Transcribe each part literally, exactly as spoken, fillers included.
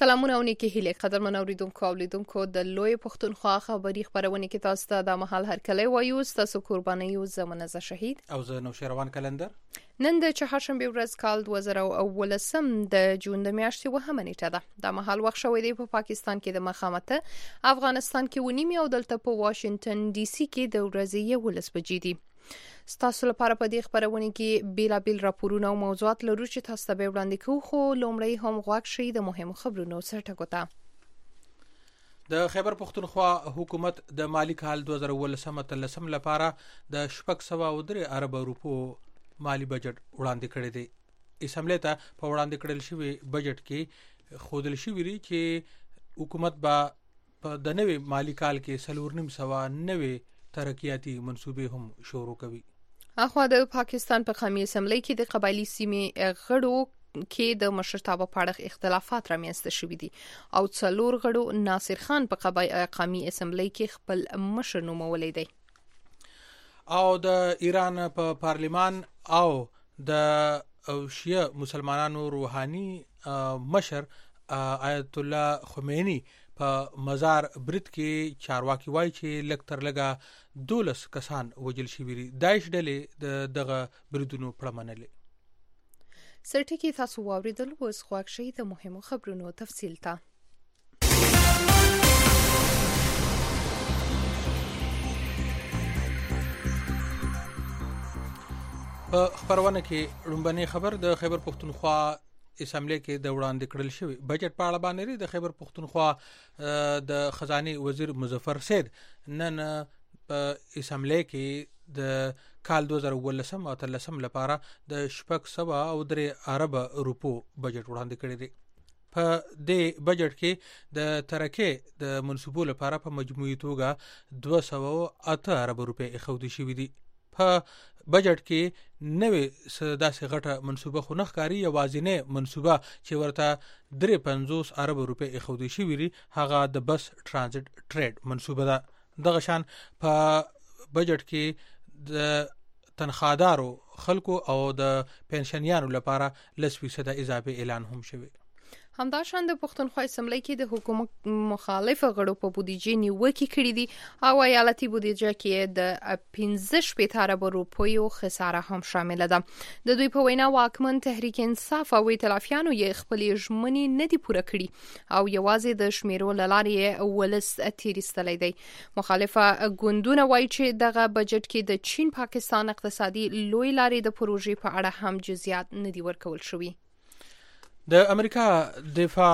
سلامونه او نیکی هیله قدرمن اوریدونکو او لیدونکو د لوی پښتونخوا خبري خبرونه کې تاسو ته د محل هرکلی وایو. تاسو قرباني یو زمونه ز شهید او زه نو شیروان کلندر. نن د چهارشنبه ورځ کال دوه زره او ولسم د جون د میاشتې وهمه نیټه ده. د محل وخت شوې دی په پاکستان کې د مخامته افغانستان کې ونیمه او دلته په واشنگټن ډي سي کې د ورځې یولس بجې دي. ستاسو لپاره په دې خبرونه کې بیلا بیل راپورونه او موضوعات لرو چې تاسو ته وړاندې کوو، خو لومړی هم غواړم شي د مهمو خبرونو سرټکوته. د خیبر پختونخوا حکومت د مالی کال دوه زره ولسم تلسم لپاره د شپږ سوه او درې ارب روپو مالی بجټ وړاندې کړی دی. اسمبلی ته په وړاندې کړل شوی بجټ کې خودل شوی دی چې حکومت به په د نوې مالی کال کې څلور نیم سوه نوې ترقیاتي منصوبې هم شروع کوي. اخوا د پاکستان په قومي اسمبلی کې د قبایلی سیمې غړو کې د مشرتابه په اړه اختلافات رامنځته شوي دي او څلور غړو ناصر خان په قومي اسمبلی کې خپل مشر نومولی دی. او د ایران په پارلیمان او د شیعه مسلمانانو روحاني مشر آیت الله خمینی په مزار برید کې چارواکي وایي چې لږ تر لږه دولس کسان وژل شوي دي. داعش ډلې د دغه بریدونو پړه منلې. سرټکی تاسو واوریدل، اوس خواږه شي د مهمو خبرونو تفصیل ته. په خبرونه کې لومبني خبر د خیبر پختونخوا اسمبلی کې د وړاندې کړل شوی بجټ په اړه باندې د خیبر پختونخوا د خزانه وزیر مظفر سید نن په اسمبلی کې د کال دوه زره ولسم او تلسم لپاره د شپږ سوه او درې ارب روپو بجټ وړاندې کړی دی. په دې بجټ کې د ترقې د منصوبو لپاره په مجموعي توګه دوه سوه او اته ارب روپۍ اخودي شوي دي. په بجټ کې نوې داسې غټه منصوبه خو نه ښکاري. یوازینۍ منصوبه چې ورته درې پنځوس ارب روپۍ اخودي شوي دي هغه د بس ترانزیت ټریډ منصوبه ده. دغه شان په بجټ کې د تنخوادارو خلکو او د پنشنیانو لپاره لس فیصد اضافه اعلان هم شوی. همداشان د پښتونخوا اسمبلی کې د حکومت مخالف غړو په بودیجې نیوکې کړې دي او ایالتي بودیجه کې د پنځه شپېته ارب روپیو خساره هم شامل ده. د دوی په وینا واکمن تحریک انصاف او ائتلافیانو یې خپلې ژمنې نه دي پوره کړي او یوازې د شمیرو له لارې ولس تیریستلی دی. مخالفه ګوندونه وایي چې دغه بجټ کې د چین پاکستان اقتصادي لوی لارې د پروژې په اړه هم جزئیات نه دي ورکول شوي. د امریکا دفاع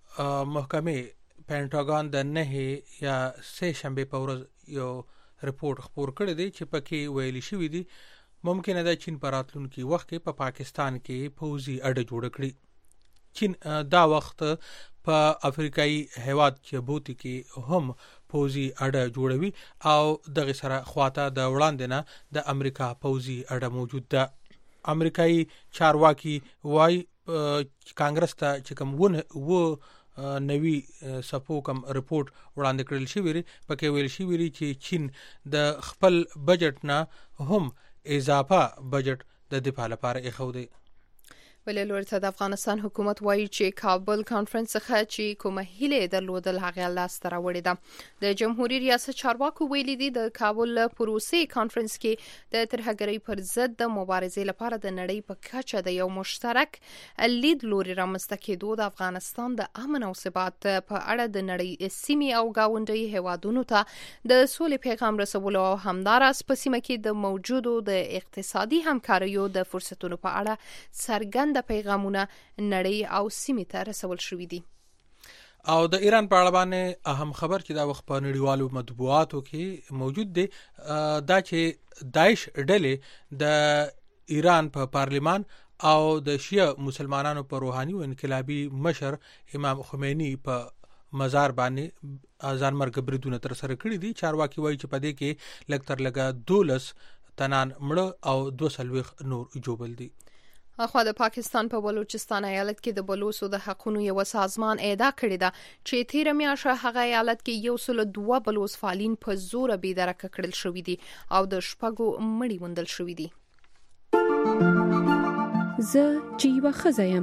محکمې پینټاګان د نه یا سه شنبه په ورځ یو رپورت خپور کړی دی چې پکې ویلي شوی دی ممکنه ده چین په راتلونکي وخت کې په پاکستان کې پوځي اډه جوړ کړي. چین دا وخت په افریقایي هیواد جبوتی کې هم پوځي اډه جوړوي او دغه سره خواته د وړاندې نه د امریکا پوځي اډه موجود ده. امریکایي چارواکي وایي کانګرس ته چې کوم ونه و نوی سپو کوم رپورت وړاندې کړل شوی دی پکې ویل شوی دی چې چین د خپل بجټ نه هم اضافه بجټ د دفاع لپاره اخودي. ولې لورته د افغانستان حکومت وایي چې کابل کانفرنس څخه چې کومه هیله درلودل هغه لاس ته راوړې ده. د جمهوریت ریاست چارواکو ویلي دي د کابل پروسې کانفرنس کې د ترهګرۍ پر ضد د مبارزې لپاره د نړۍ په کچه د یو مشترک لید لوري رامنځته کېدو د افغانستان د امن او ثبات په اړه د نړۍ سیمې او گاونډي هیوادونو ته د سولې پیغام رسولو او همداراز په سیمه کې د موجودو د اقتصادي همکاریو د فرصتونو په اړه څرګند د پیغامونه نړۍ او سیمې ته رسول شوي دي. او د ایران په اړه باندې اهم خبر چې دا وخت په نړیوالو مطبوعاتو کې موجود دی دا چې داعش ډلې د ایران په پارلیمان او د شیعه مسلمانانو په روحاني او انقلابي مشر امام خمینی په مزار باندې ځان مرګ بریدونه تر سره کړی دي. چارواکي وایي چې په دې کې لږ تر لږه دولس تنان مړه او دوه څلوېښت نور جوبل دي. اخوا د پاکستان په بلوچستان ایالت کې د بلوڅو د حقونو یو سازمان اعدا کړی ده چې تیر میاشت هغه ایالت کې یو سل دوه بلوڅ فعالین په زور به درکه کړل شوې دي او د شپږو مړي وندل شوې دي. زه چې یو خزایم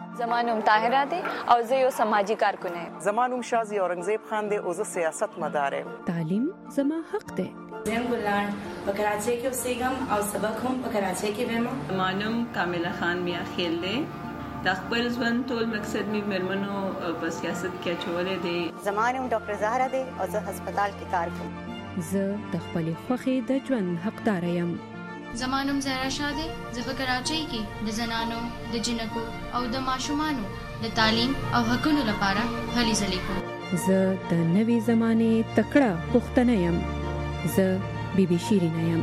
زما نوم طاهره دی او زه یو سماجی کارکون یم. زما نوم شازي اورنګزیب خان دی او زه سیاست مدار یم. تعلیم زما حق دی. زم ګلان په کراچۍ کې اوسېږم او سبق هم په کراچۍ کې وایم. زما نوم کامله خان میا خیل دی. د خپل ژوند ټول مقصد می مرمنو په سیاست کې چولې دی. زما نوم ډاکټر زهرا دی او زه هسپتال کې کار کوم. زه د خپل خوخي د ژوند حقدار یم. زما نوم زهرا شاه دی. زه په کراچۍ کې د زنانو د جنکو او د ماشومانو د تعلیم او حقوقو لپاره هلې ځلې کوم. زه د نوې زمانه تکړه پښتنه یم. زه بیبي شیرینه یم.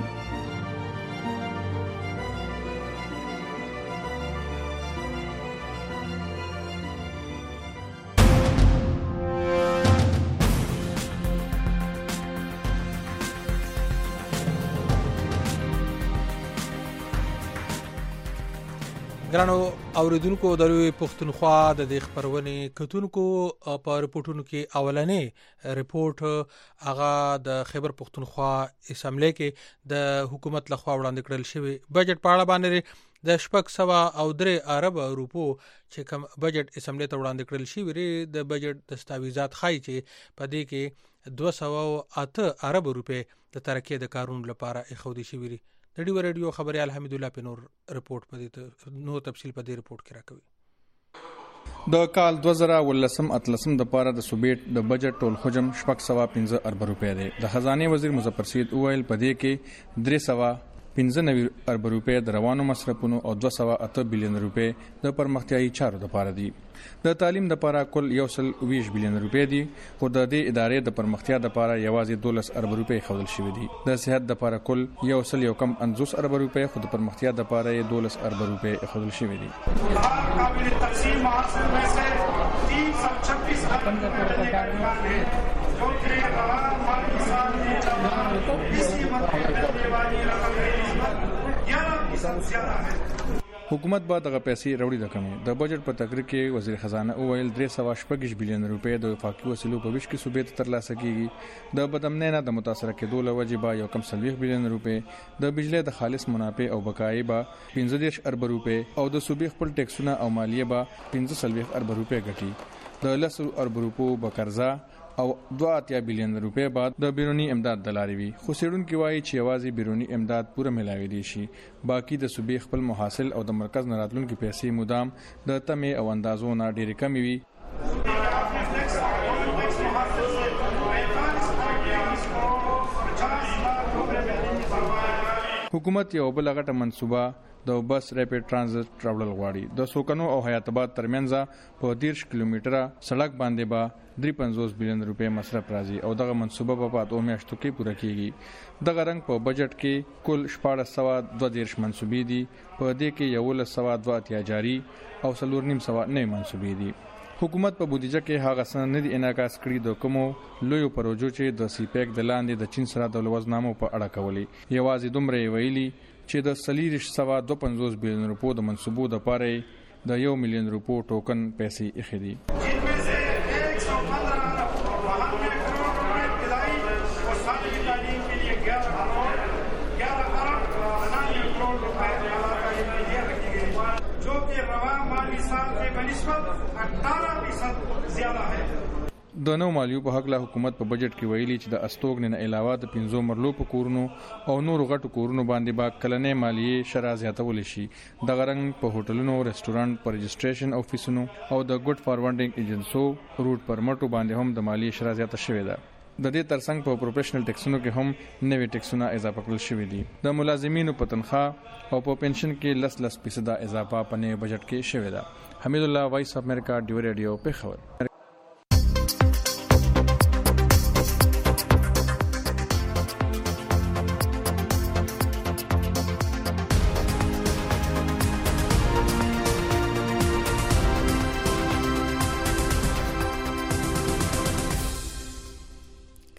ګرانو اوریدونکو د لوی پښتونخوا د دې خبرونه کتونکو په رپورټونو کې اولنې رپورټ هغه د خیبر پښتونخوا اسمبلی کې د حکومت لخوا وړاندې کړل شوی بجټ په اړه باندې د شپږ سوه او درې ارب روپو چې کوم بجټ اسمبلی ته وړاندې کړل شوی ری د بجټ دستاویزات خای چې په دې کې دوه سوه اته ارب روپے د ترقی د کارونو لپاره اخودي شوی ری. د ډیو ریډیو خبريال حمید الله پنور رپورټ پدې نو تفصیل په دې رپورټ کې راکوي. د کال دوه زره ولسم اتلسم د پاره د سوبېټ د بجټ ټول حجم شپږ سوه پنځه ارب روپے دی. د خزانه وزیر مظفر سید اویل په دې کې درې سوه پنځه نوي ارب روپے د روانو مصرفونو او دوه سوه اته بلین روپے د پرمختیايي چارو لپاره دي. د تعلیم لپاره کل یو سل ویش بلین روپے دي خو د دې ادارې د پرمختیا لپاره یوازې دولس ارب روپے خودل شوی دي. د صحت لپاره کل یو سل یو کم پنځوس ارب روپے خو د پرمختیا لپاره دولس ارب روپے خودل شوی دي. قابل تقسیم محاصل میں سے تین سو چھبیس ارب روپے جو کہ مالی سال میں اسی مدد والی رقم گیارہ فیصد زیادہ ہے. حکومت به دغه پیسې راوړي د کمی. د بجټ په تقریر کې وزیر خزانه اویل درې سوه شپږ بلین روپے د وفاقي وسیلو په ویش کې صوبې ته ترلاسه کیږي. د بدامنۍ نه د متاثره کېدو له وجې به یو کم څلوېښت بلین روپے د بجلی د خالص منافع او بقایي به پنځه دېرش ارب روپے او د صوبې خپل ټیکسونه او مالیه به پنځه څلوېښت ارب روپے ګټي. د لسو ارب روپو به قرضه او دوه اتیا بلین روپے بعد د بیرونی امداد دلاري وي. خو سیډونکو وایي چې یوازې بیرونی امداد پوره ملاوي دي شي. باقی د صوبې خپل محاصل او د مرکز نه راتلونکو پیسې مدام د تمې او اندازو نه ډېرې کمې وي. حکومت یو بل غټه منصوبه د بس ریپیډ ترانزیت راوړل غواړي. د سوکنو او حیات آباد ترمنځ په دیرش کیلومتره سړک باندې به درې پنځوس بلین روپے مصرف راځي او دغه منصوبه په پاتو میاشتو کې پوره کیږي. دغه رنګ په بجټ کې کل شپاړس سوه دوه دیرش منصوبې دي. په دې کې یولس سوه دوه اتیا جاري او څلور نیم سوه نوي منصوبې دي. حکومت په بودیجه کې هغه څه نه دي انعکاس کړي د کومو لویو پروژو چې د سی پیک د لاندې د چین سره د لوزنامو په اړه کولې. یوازې دومره ویلي چې د سلیریش سوه دوه پنځوس بلین روپو د منصوبو د پاره د یو میلیون روپو ټوکن پیسې اخی دي. د نو مالیو په حق له حکومت په بجټ کې ویلي چې د استوګن نه علاوه د پنځو مرلو په کورونو او نور غټو کورونو باندې با کلنې مالیه شرا زیاتول شي. د غرنګ په هوټلونو، ریسټورانټ پر رجسټریشن افیسونو او د ګډ فارورډینګ ایجنسو روټ پرمټو باندې هم د مالیه شرا زیاته شوې ده. د دې ترڅنګ په پروفیشنل ټیکسونو کې هم نوي ټیکسونه اضافه کړل شوې دي. د ملازمینو په تنخواه او په پنشن کې لس لس فیصد اضافه په نوي بجټ کې شوې ده. حمید الله، وایس اف امریکا، ډیو ریډیو، پیښور.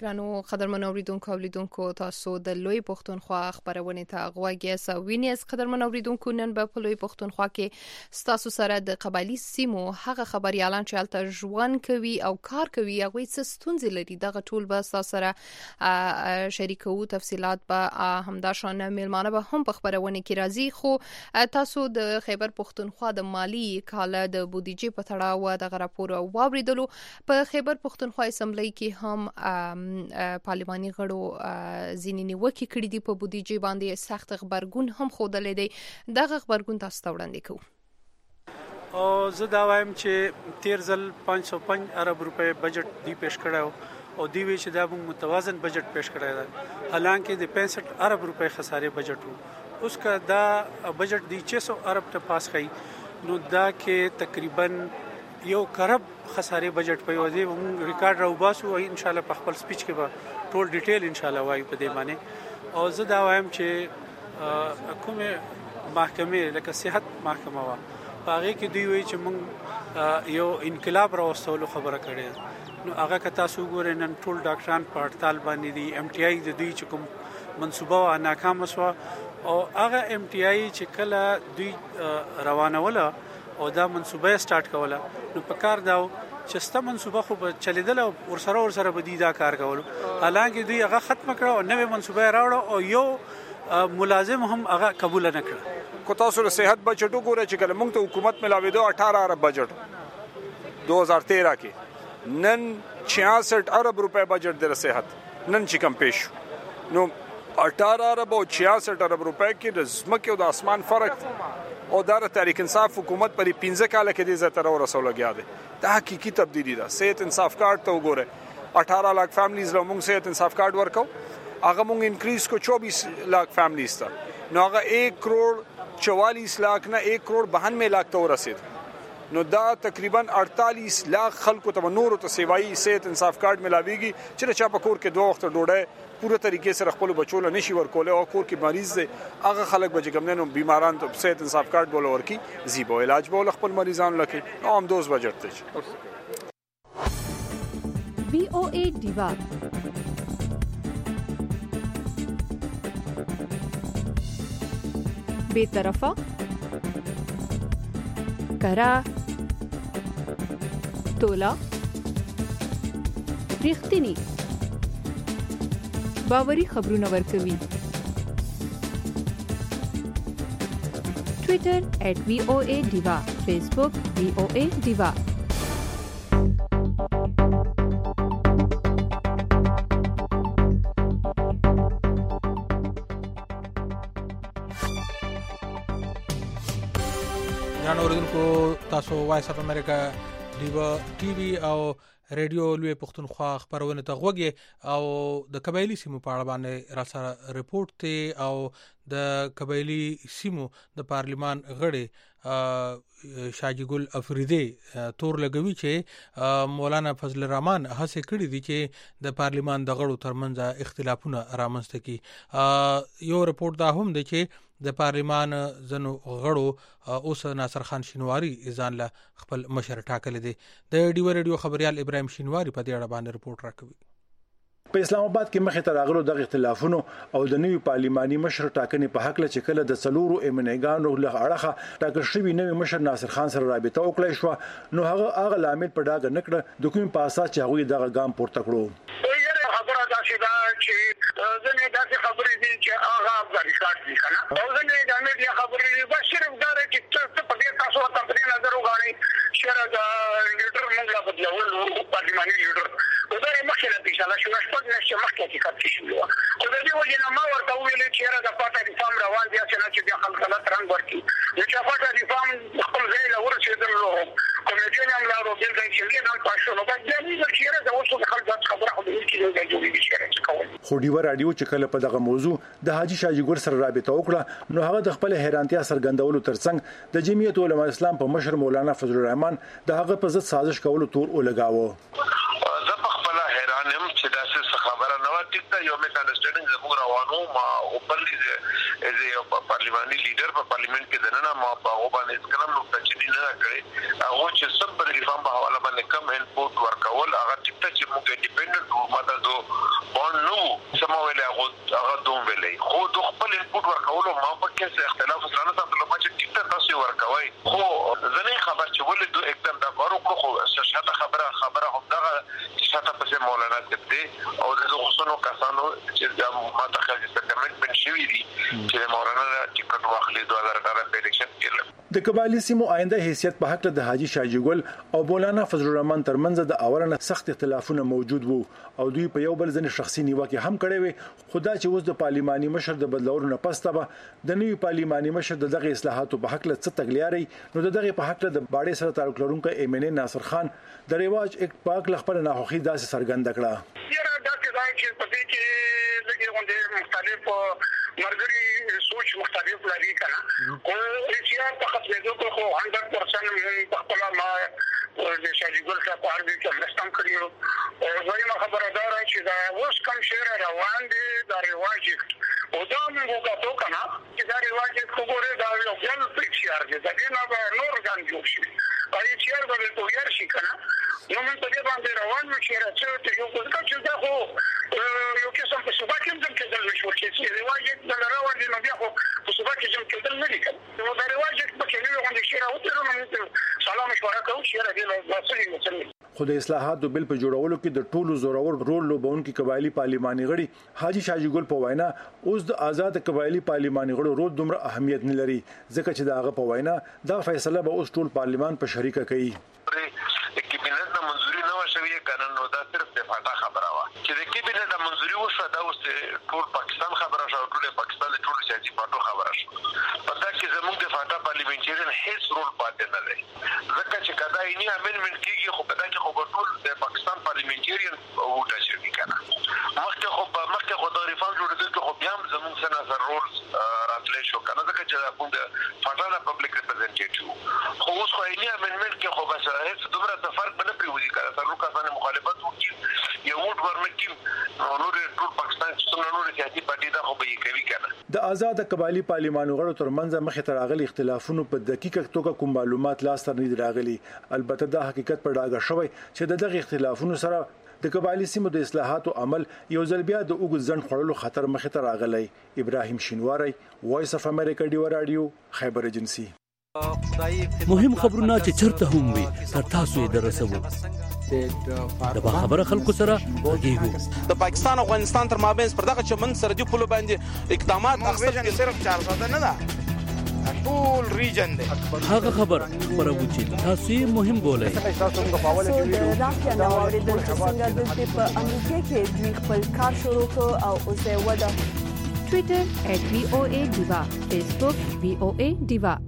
ګرانو قدرمن اوریدونکو اولیدونکو تاسو د لوی پښتونخوا خبرونه ته غوږی سوینې از قدرمن اوریدونکو نن په لوی پښتونخوا کې ستاسو سره د قبایلی سیمو هغه خبريالان چې الته ژوند کوي او کار کوي هغه څه ستونزې لري دغه ټول به تاسو سره شریکو تفصيلات به همداشان میلمانه به هم په خبرونه کې راځي خو تاسو د خیبر پښتونخوا د مالی کال د بودیجې په تړاو د راپور واوریدلو په خیبر پښتونخوا اسمبلی کې هم پارلماني غړو ځینې نیوکې کړې دي په بودیجې باندې سخت خبرګون هم خوده دي دغه خبرګون تاسو ته وړاندې کوو او زه دا وایم چې تیر ځل پنځه سوه پنځه ارب روپے بجټ دی پیش کړو او دی وی چې دا موږ متوازن بجټ پیش کړی دی حالانکه د پینسٹھ ارب روپے خسارې بجټ وو اوس کا دا بجټ دی چھ سو ارب ته پاس کړي نو دا کې تقریبا یو کرب خسارې بجټ په یوه دی موږ ریکارډ راو باسو او ان شاء الله په خپل سپیچ کې به ټول ډیټیل ان شاء الله وایو په دې باندې او زه دا وایم چې کومه محکمه لکه صحت محکمه وا هغه کې دی وی چې موږ یو انقلاب راوستلو خبره کړې نو هغه که تاسو ګورئ نن ټول ډاکټران په هړتال باندې دي ایم ټي آی د دوی چې کوم منصوبه ناکام شو او هغه ایم ټي آی چې کله دوی روانوله او دا منصوبه سٹارټ کوله نو په کار داو چې ستا منصوبه خو به چلیدل او ورسره ورسره به دي دا کار کول حالانکه دوی هغه ختم کړو او نوې منصوبه راوړو او یو ملازم هم هغه قبول نه کړ کو تاسو له صحت بجټو ګوره چې کله موږ ته حکومت ملاوي دو اٹھارہ ارب بجټ دو هزار تیرہ کې نن چھیاسٹھ ارب روپے بجټ د صحت نن چې کم پیش نو اٹھارہ ارب او چھیاسٹھ ارب روپے کې د زمکه او د اسمان فرق او دا تحریک انصاف حکومت پر پنځه کال کې د زتر او رسول لګیا دي دا حقيقي تبدیلی ده صحت انصاف کارت ته وګوره اٹھارہ لاکھ فیملیز له موږ صحت انصاف کارت ورکو هغه موږ انکریز کو چوبیس لاکھ فیملیز ته نو هغه ایک کروڑ چوالیس لاکھ نه ایک کروڑ بانوے لاکھ ته ورسید نو دا تقریبا اڑتالیس لاکھ خلکو ته نور ته سیوای صحت انصاف کارت ملاويږي چې چا په کور کې دوه وخت ډوډۍ پوره طریقې سره خپل بچو له نشي ورکول او کور کې مریض دي هغه خلک به کوم نه بیماران ته صحت انصاف کارت بوله ورکی زیبو علاج بوله خپل مریضان لکه نو هم دوز بجټ ته وی او ای دیوا بے طرفه کرا تولا ریختنی باوري خبرونه ورکوي ټوئیټر ایٹ وی او اے دیوا فیسبوک وی او اے دیوا جان اوریدونکو تاسو وایس اف امریکا دیوا ټي وي او ریډیو لوی پښتونخوا خبرونه ته غوږی او د قبایلی سیمو په اړه باندې را سره ریپورت ته او د قبایلی سیمو د پارلیمان غړي شاجی ګل افریدی تور لګوي چې مولانا فضل الرحمن هڅه کړې دي چې د پارلیمان د غړو ترمنځ اختلافونه رامنځته کړي یو ریپورت دا هم دی چې د پارلیمان زنو غړو اوس ناصر خان شینواری ځان له خپل مشر ټاکل دي د ډیو ریډیو خبريال ابراهيم شینواری په دې اړه باندې ریپورت راکوي په اسلام آباد کې مخې ته راغلو د اختلافونو او د نوي پارلماني مشر ټاکنې په حق له چکله د څلورو ایمنګانو له اړخه ټاکل شوی نوي مشر ناصر خان سره رابطه وکړای شو نو هغه هغه لامل په ډاګه نکړه د کوم په اساس چې هغه دغه ګام پورته کړو خبره دا چې دا چې ځنه داسې خبرې دي چې هغه افغانستان دي کنه او ځنه د امریکا خبرې دي بس صرف دا چې څه په دې تاسو ته په نظر وګورئ شر دا لیډر موږ لا بدلول پارلماني لیډر او دا یې مخکې لا انشاء الله شو شپږ نشه مخکې کې کار شي او د دې وجه نه ما ورته ویل چې را د پټه ریفارم روان دي چې د خلکو لا ترنګ ورکی چې پټه ریفارم خپل ځای له ورسېدل نو کومېټې هم لا روبل دی چې نه پښتو نو باید دې نه چې را د اوسو د خلکو خبره خو دې کې نه جوړېږي چې خو ډیو رادیو چې کله په دغه موضوع د حاجی شاجی ګور سره رابطه وکړه نو هغه د خپل حیرانتیا څرګندولو ترڅنګ د جمعیت علماء اسلام په مشر مولانا فضل الرحمن د هغه په ضد سازش کولو تور ولګاوه زه په خپل حیران یم چې داسې خبره نه و ټیک یو میک انډرستانډینګ زموږ روانو ما خپل از یو پارلماني لیډر په پارلیمنت کې دنه ما په هغه باندې کلم نو تچدي نه کړی هغه چې سب پر ریفارم په حواله باندې کم انپوت ورکول هغه ټیک چې موږ انډیپندنت حکومت دو خپل انپوټ ورکولو ما په کې څه اختلاف سره نه ساتلو ما چې ټیک تاسو ورکوي خو ځنې خبر چې ولې دوه اقدام دا کارو خو شاته خبره خبره هم دا شاته په مولانا دې او د غوښتنو کسانو چې دا ماته خالي سټمنټ شوی دي چې مولانا ټیکټ واخلي دوه هزار اټھارہ په الیکشن کې د قبایلی سیمو آینده حیثیت په حق د حاجی شاجی ګل او مولانا فضل الرحمن ترمنځ د اورنه سخت اختلافونه موجود وو او دوی په یو بل ځنې شخصي نیوکه هم کړې وي خدا چې اوس د پارلماني مشر د بدلولو نه پسته به د نوي پارلماني مشر دغه اصلاحاتو په حق له څه تګلیاري نو دغه په حق د باډي سره تعلق لرونکو ایمن ناصر خان د ریواج یک پاک لخپل ناخوخي داسې سرګند کړه یره دا چې په دې کې لږه غونډه مختلف مرګري سوچ مختلف لري کنه او ریشیا په خپل ځکه خو مئة درصد په خپل ما د شاجی ګل څخه په اړه کې مستم کړیو او زما خبره دا راځي چې دا اوس کوم شعر روان دي دا ریواج او دا موږ غواړو کنه چې دا ریواج وګوره دا یو ځل په شعر کې دا نه به نور ځان جوړ شي ay شعر به په یار شي کنه نو موږ په دې باندې روان یو شعر چې یو څه چې دا خو یو کیسه په سبا کې هم کېدل نشو چې ریواج د روان دي نو بیا خو په سبا کې هم کېدل نه دي کنه نو دا ریواج په کې نه غوښتل شعر او تر نو سلام مشوره کوو شعر دې له تاسو مثلا خو د اصلاحاتو بل په جوړولو کې د ټولو زورور رول لوبونکي قبایلی پارلماني غړي حاجی شاجی ګل په وینا اوس د آزاد قبایلی پارلماني غړو رول دومره اهمیت نه لري ځکه چې دا هغه په وینا دا فیصله به اوس ټول پارلمان په شریکه کوي کابینت د منځوري نو شوی قانون نو دا صرف د فاټا خبره وا چې د کابینت د منځوري وشو دا اوس ټول پاکستان خبره شو ټول پاکستان ټول سیاسي پټو خبره شو پته کې زموږ د فاټا پارلیمنټریان هیڅ رول پاتې نه لري ځکه چې کدا یې نه امندمنت کیږي خو پته کې خو ټول د پاکستان پارلیمنټریان ووټه شوی کنه مخکې خو مخکې خو د ریفان جوړېدل خو بیا هم زموږ سره سره رول راتللی شو کنه ځکه چې موږ د فاټا د پبلک ریپرزنټیټیو خو اوس خو یې نه امندمنت کې خو بس هیڅ دومره فرق نه پریوزي کړه تر نو کسانه مخالفت وکړي یو ووټ ورنکې نو ټول پاکستان چې څنګه نور سیاسي پارټي دا خو به یې کوي کنه د آزاد قبایلی پارلماني غړو ترمنځ مخې ته راغلي اختلافونو په دقیقه توګه کوم معلومات لاس ته نه راغلي البته دا حقیقت پر ډاګه شوی چې دغه اختلافونو سره د قبایلی سیمو د اصلاحاتو عمل یو ځل بیا د اوږد ځنډ خړلو خطر مخې ته راغلی ابراهیم شینواری وایس اف امریکا ډیو رادیو خیبر ایجنسی مهم خبرونه چې چرته هم وي تر تاسو یې درسوو د خبره خلکو سره غږیږو د پاکستان او افغانستان تر مابین پر دغه چمن سره دی په باندې اقدامات اخیستل صرف چار ساده نه ده ټول ریجن دی هغه خبر خبرو چې تاسو یې مهم بولئ تاسو موږ په اول کې راځي نو اوریدل چې څنګه د په امریکا کې دوی خپل کار شروع کړ او اوس یې ودا ټوئیټر ات وی او ای دیوا فیسبوک وی او ای دیوا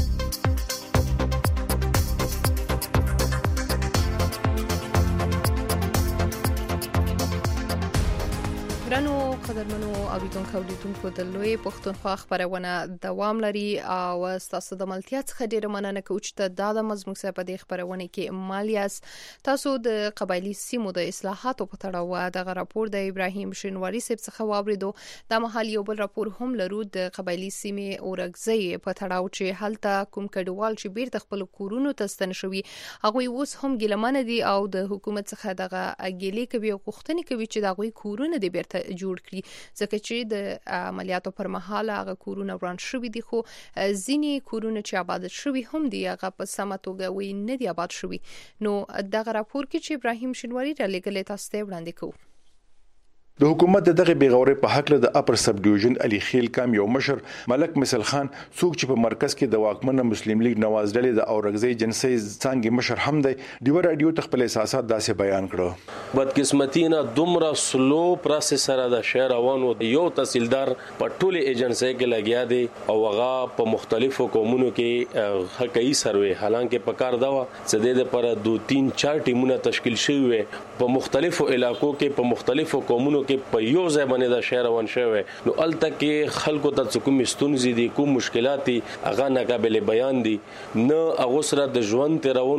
ګرانو قدرمنو اوریدونکو اوریدونکو د لوی پښتونخوا خبرونه دوام لري او تاسو د ملتیا څخه ډیره مننه کوم چې دا د مزموږ سره په دې خبرونه کې مالیاس تاسو د قبایلی سیمو د اصلاحاتو په تړاو د راپور د ابراهیم شینواری صاحب څخه واوریدو د محل یو بل راپور هم لرو د قبایلی سیمې اورګزۍ په تړاو چې هلته کوم کډوال چې بیرته خپل کورونو ته ستن شوي هغه اوس هم ګلمانه دي او د حکومت څخه دغه اګیلې کوي او غوښتنې کوي چې دغه کورونه د بیرته جوړ کړي ځکه چې د عملیاتو پر مهال هغه کورونه وران شوي دي خو ځینی کورونه چې آباد شوي هم دي هغه په سمه توګه وي نه دي آباد شوي نو دغه راپور کې چې ابراهیم شینواری را لګلې تاسو ته وړاندې کوو د حکومت دغه بیغوري په حق له د اپر سب ډیویژن علي خیل کام یو مشر ملک مثل خان څوک چې په مرکز کې د واکمنه مسلم لیگ نواز ډلې د اورګزۍ جنسي څنګه مشر هم دی دیو رادیو تخپل احساسات داسې بیان کړو بدقسمتي نه دومره سلو پروسس سره د شهر روانو یو تحصیلدار په ټوله ایجنسي کې لګیا دی او هغه په مختلفو قومونو کې حقایي سروي حالانکه په کار دا چې د لپاره دوه تین چار ټیمونه تشکیل شوی په مختلفو علاقو کې په مختلفو قومونو کې په یو ځای باندې د شهر روان شوی نو الته کې خلکو ته کوم ستونزې دي کوم مشکلات دي هغه ناقابل بیان دي نه هغه سره د ژوند تیرونو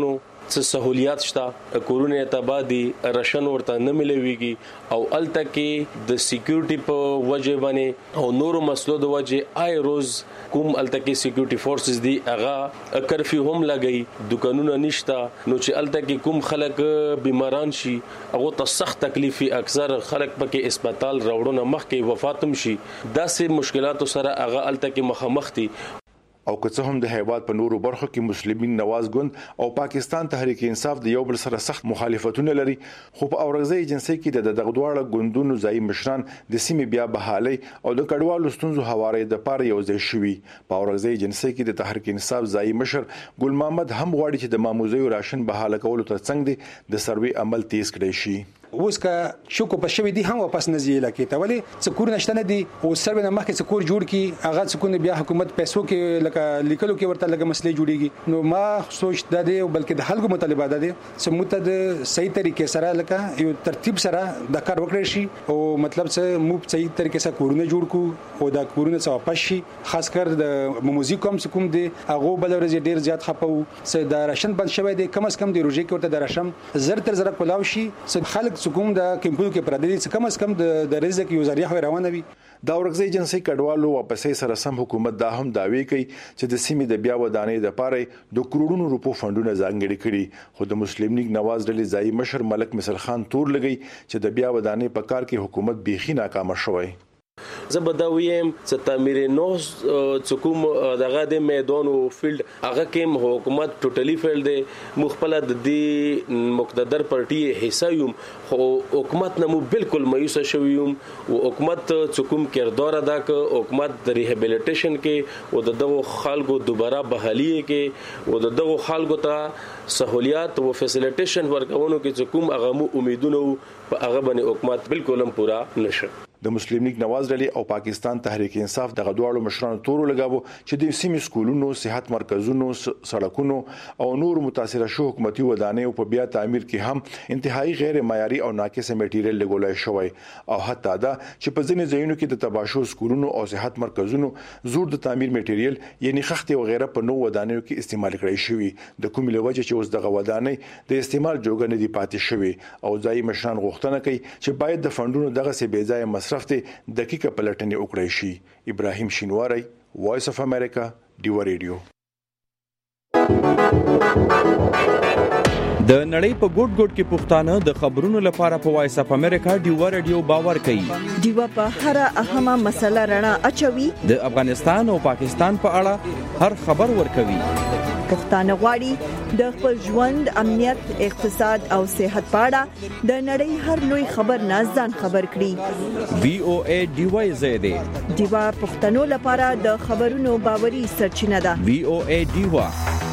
څه سہولیات شته کورونه تبادي رشن ورته نه ملويږي او الته کې د سکیورټي په وجه باندې او نورو مسلو د وجه آی روز کوم الته کې سکیورټي فورسز دي هغه کرفیو هم لګي دکانونه نشتا نو چې الته کې کوم خلک بیماران شي هغه ته سخت تکلیفي اکثر خلک پکې هسپتال راوړونه مخکې وفاتم شي داسې مشکلاتو سره هغه الته کې مخامخ دي او که څه هم د هیواد په نورو برخو کې مسلمین نواز ګوند او پاکستان تحریک انصاف د یو بل سره سخت مخالفتونه لري خو په اورغزي ایجنسی کې د دغه دواړه ګوندونو ځای مشران د سیمې بیا بحالي او د کډوالو ستونزو حواله د پاره یو ځای شوي په اورغزي ایجنسی کې د تحریک انصاف ځای مشر ګل محمد هم غواړي چې د ماموزي راشن بحاله کولو ته څنګه د سروي عمل تیز کړي شي اوس کا شکو په شوی دي هم واپس نه زیاله کې ته ولی څکور نشته نه دي او سروي نه مخکې څکور جوړ کی هغه څکونه بیا حکومت پیسو کې لکه لیکلو کې ورته لګه مسلې جوړيږي نو ما سوچ د دې بلکې د خلکو مطالبه ده سمته د صحیح طریقې سره لکه یو ترتیب سره د کار وکړي شي او مطلب څه مو صحیح طریقې سره کورونه جوړ کو او دا کورونه څه واپس شي خاص کر د موزیک کوم کوم دي هغه بل ورځ ډیر زیات خپو څه د راشن بند شوی دي کم از کم د روزي کې ورته د راشن زر تر زر کولاو شي څه خلک کوم د کمپونو کې پردي څه کم از کم د رزق یو ذریعہ روانه وي دا ورغزي ایجنسی کډوالو واپسې سره سم حکومت دا هم داوی کوي چې د سیمې د بیا ودانې د پاره د کروڑونو روپو فندونه ځانګړي کړي خو د مسلم لیگ نواز ډلې ځای مشر ملک مثل خان تور لګي چې د بیا ودانې په کار کې حکومت بيخي ناکام شوی زبداویم چې تعمیر نو څکوم دغه د میدان او فیلډ هغه کې حکومت ټوټلی فیل دی مخبل د دې مقتدر پارټي حصہ یم خو حکومت نمو بالکل مایوس شویم او حکومت څکوم کردار ادا ک حکومت د ریهابیلیټیشن کې او دغه خلکو دوباره بحالی کې او دغه خلکو ته سہولیات او فیسیلیټیشن ورکوونو کې څکوم هغه امیدونه په هغه باندې حکومت بالکل هم پورا نشه د مسلم لیگ نواز ډلې او پاکستان تحریک انصاف دغه دواړو مشرانو تورو لګاوه چې د سیمې سکولونو صحت مرکزونو سړکونو او نور متاثره شو حکومتي ودانې په بیا تعمیر کې هم انتهایی غیر معیاري او ناقص میټیریل لګولای شوی او حتی دا چې په ځینې ځایونو کې د تباشو سکولونو او صحت مرکزونو زور د تعمیر میټیریل یعنی خښتې او غیره په نو ودانیو کې استعمال کړی شوی د کومې لوجه چې اوس دغه ودانې د استعمال جوګه نه دی پاتې شوی او ځای مشران غوښتنه کوي چې باید د فندونو دغه سي بې ځای مصرف ته دقیقه پلټنې وکړي شي ابراهیم شینواری وایس اف امریکا ډیو ریډیو د نړۍ په ګوټ ګوټ کې پښتانه د خبرونو لپاره په وایس اف امریکا ډیو ریډیو باور کوي ډیو په هر اهمه مسله رڼا اچوي د افغانستان او پاکستان په اړه هر خبر ورکوي پښتانه غواړي د خپل ژوند امنیت اقتصاد او صحت په اړه د نړۍ هر لوی خبر نه ځان خبر کړي وی او ای ډیو زیاده ډیو پښتنو لپاره د خبرونو باوري سرچینه ده وی او ای ډیو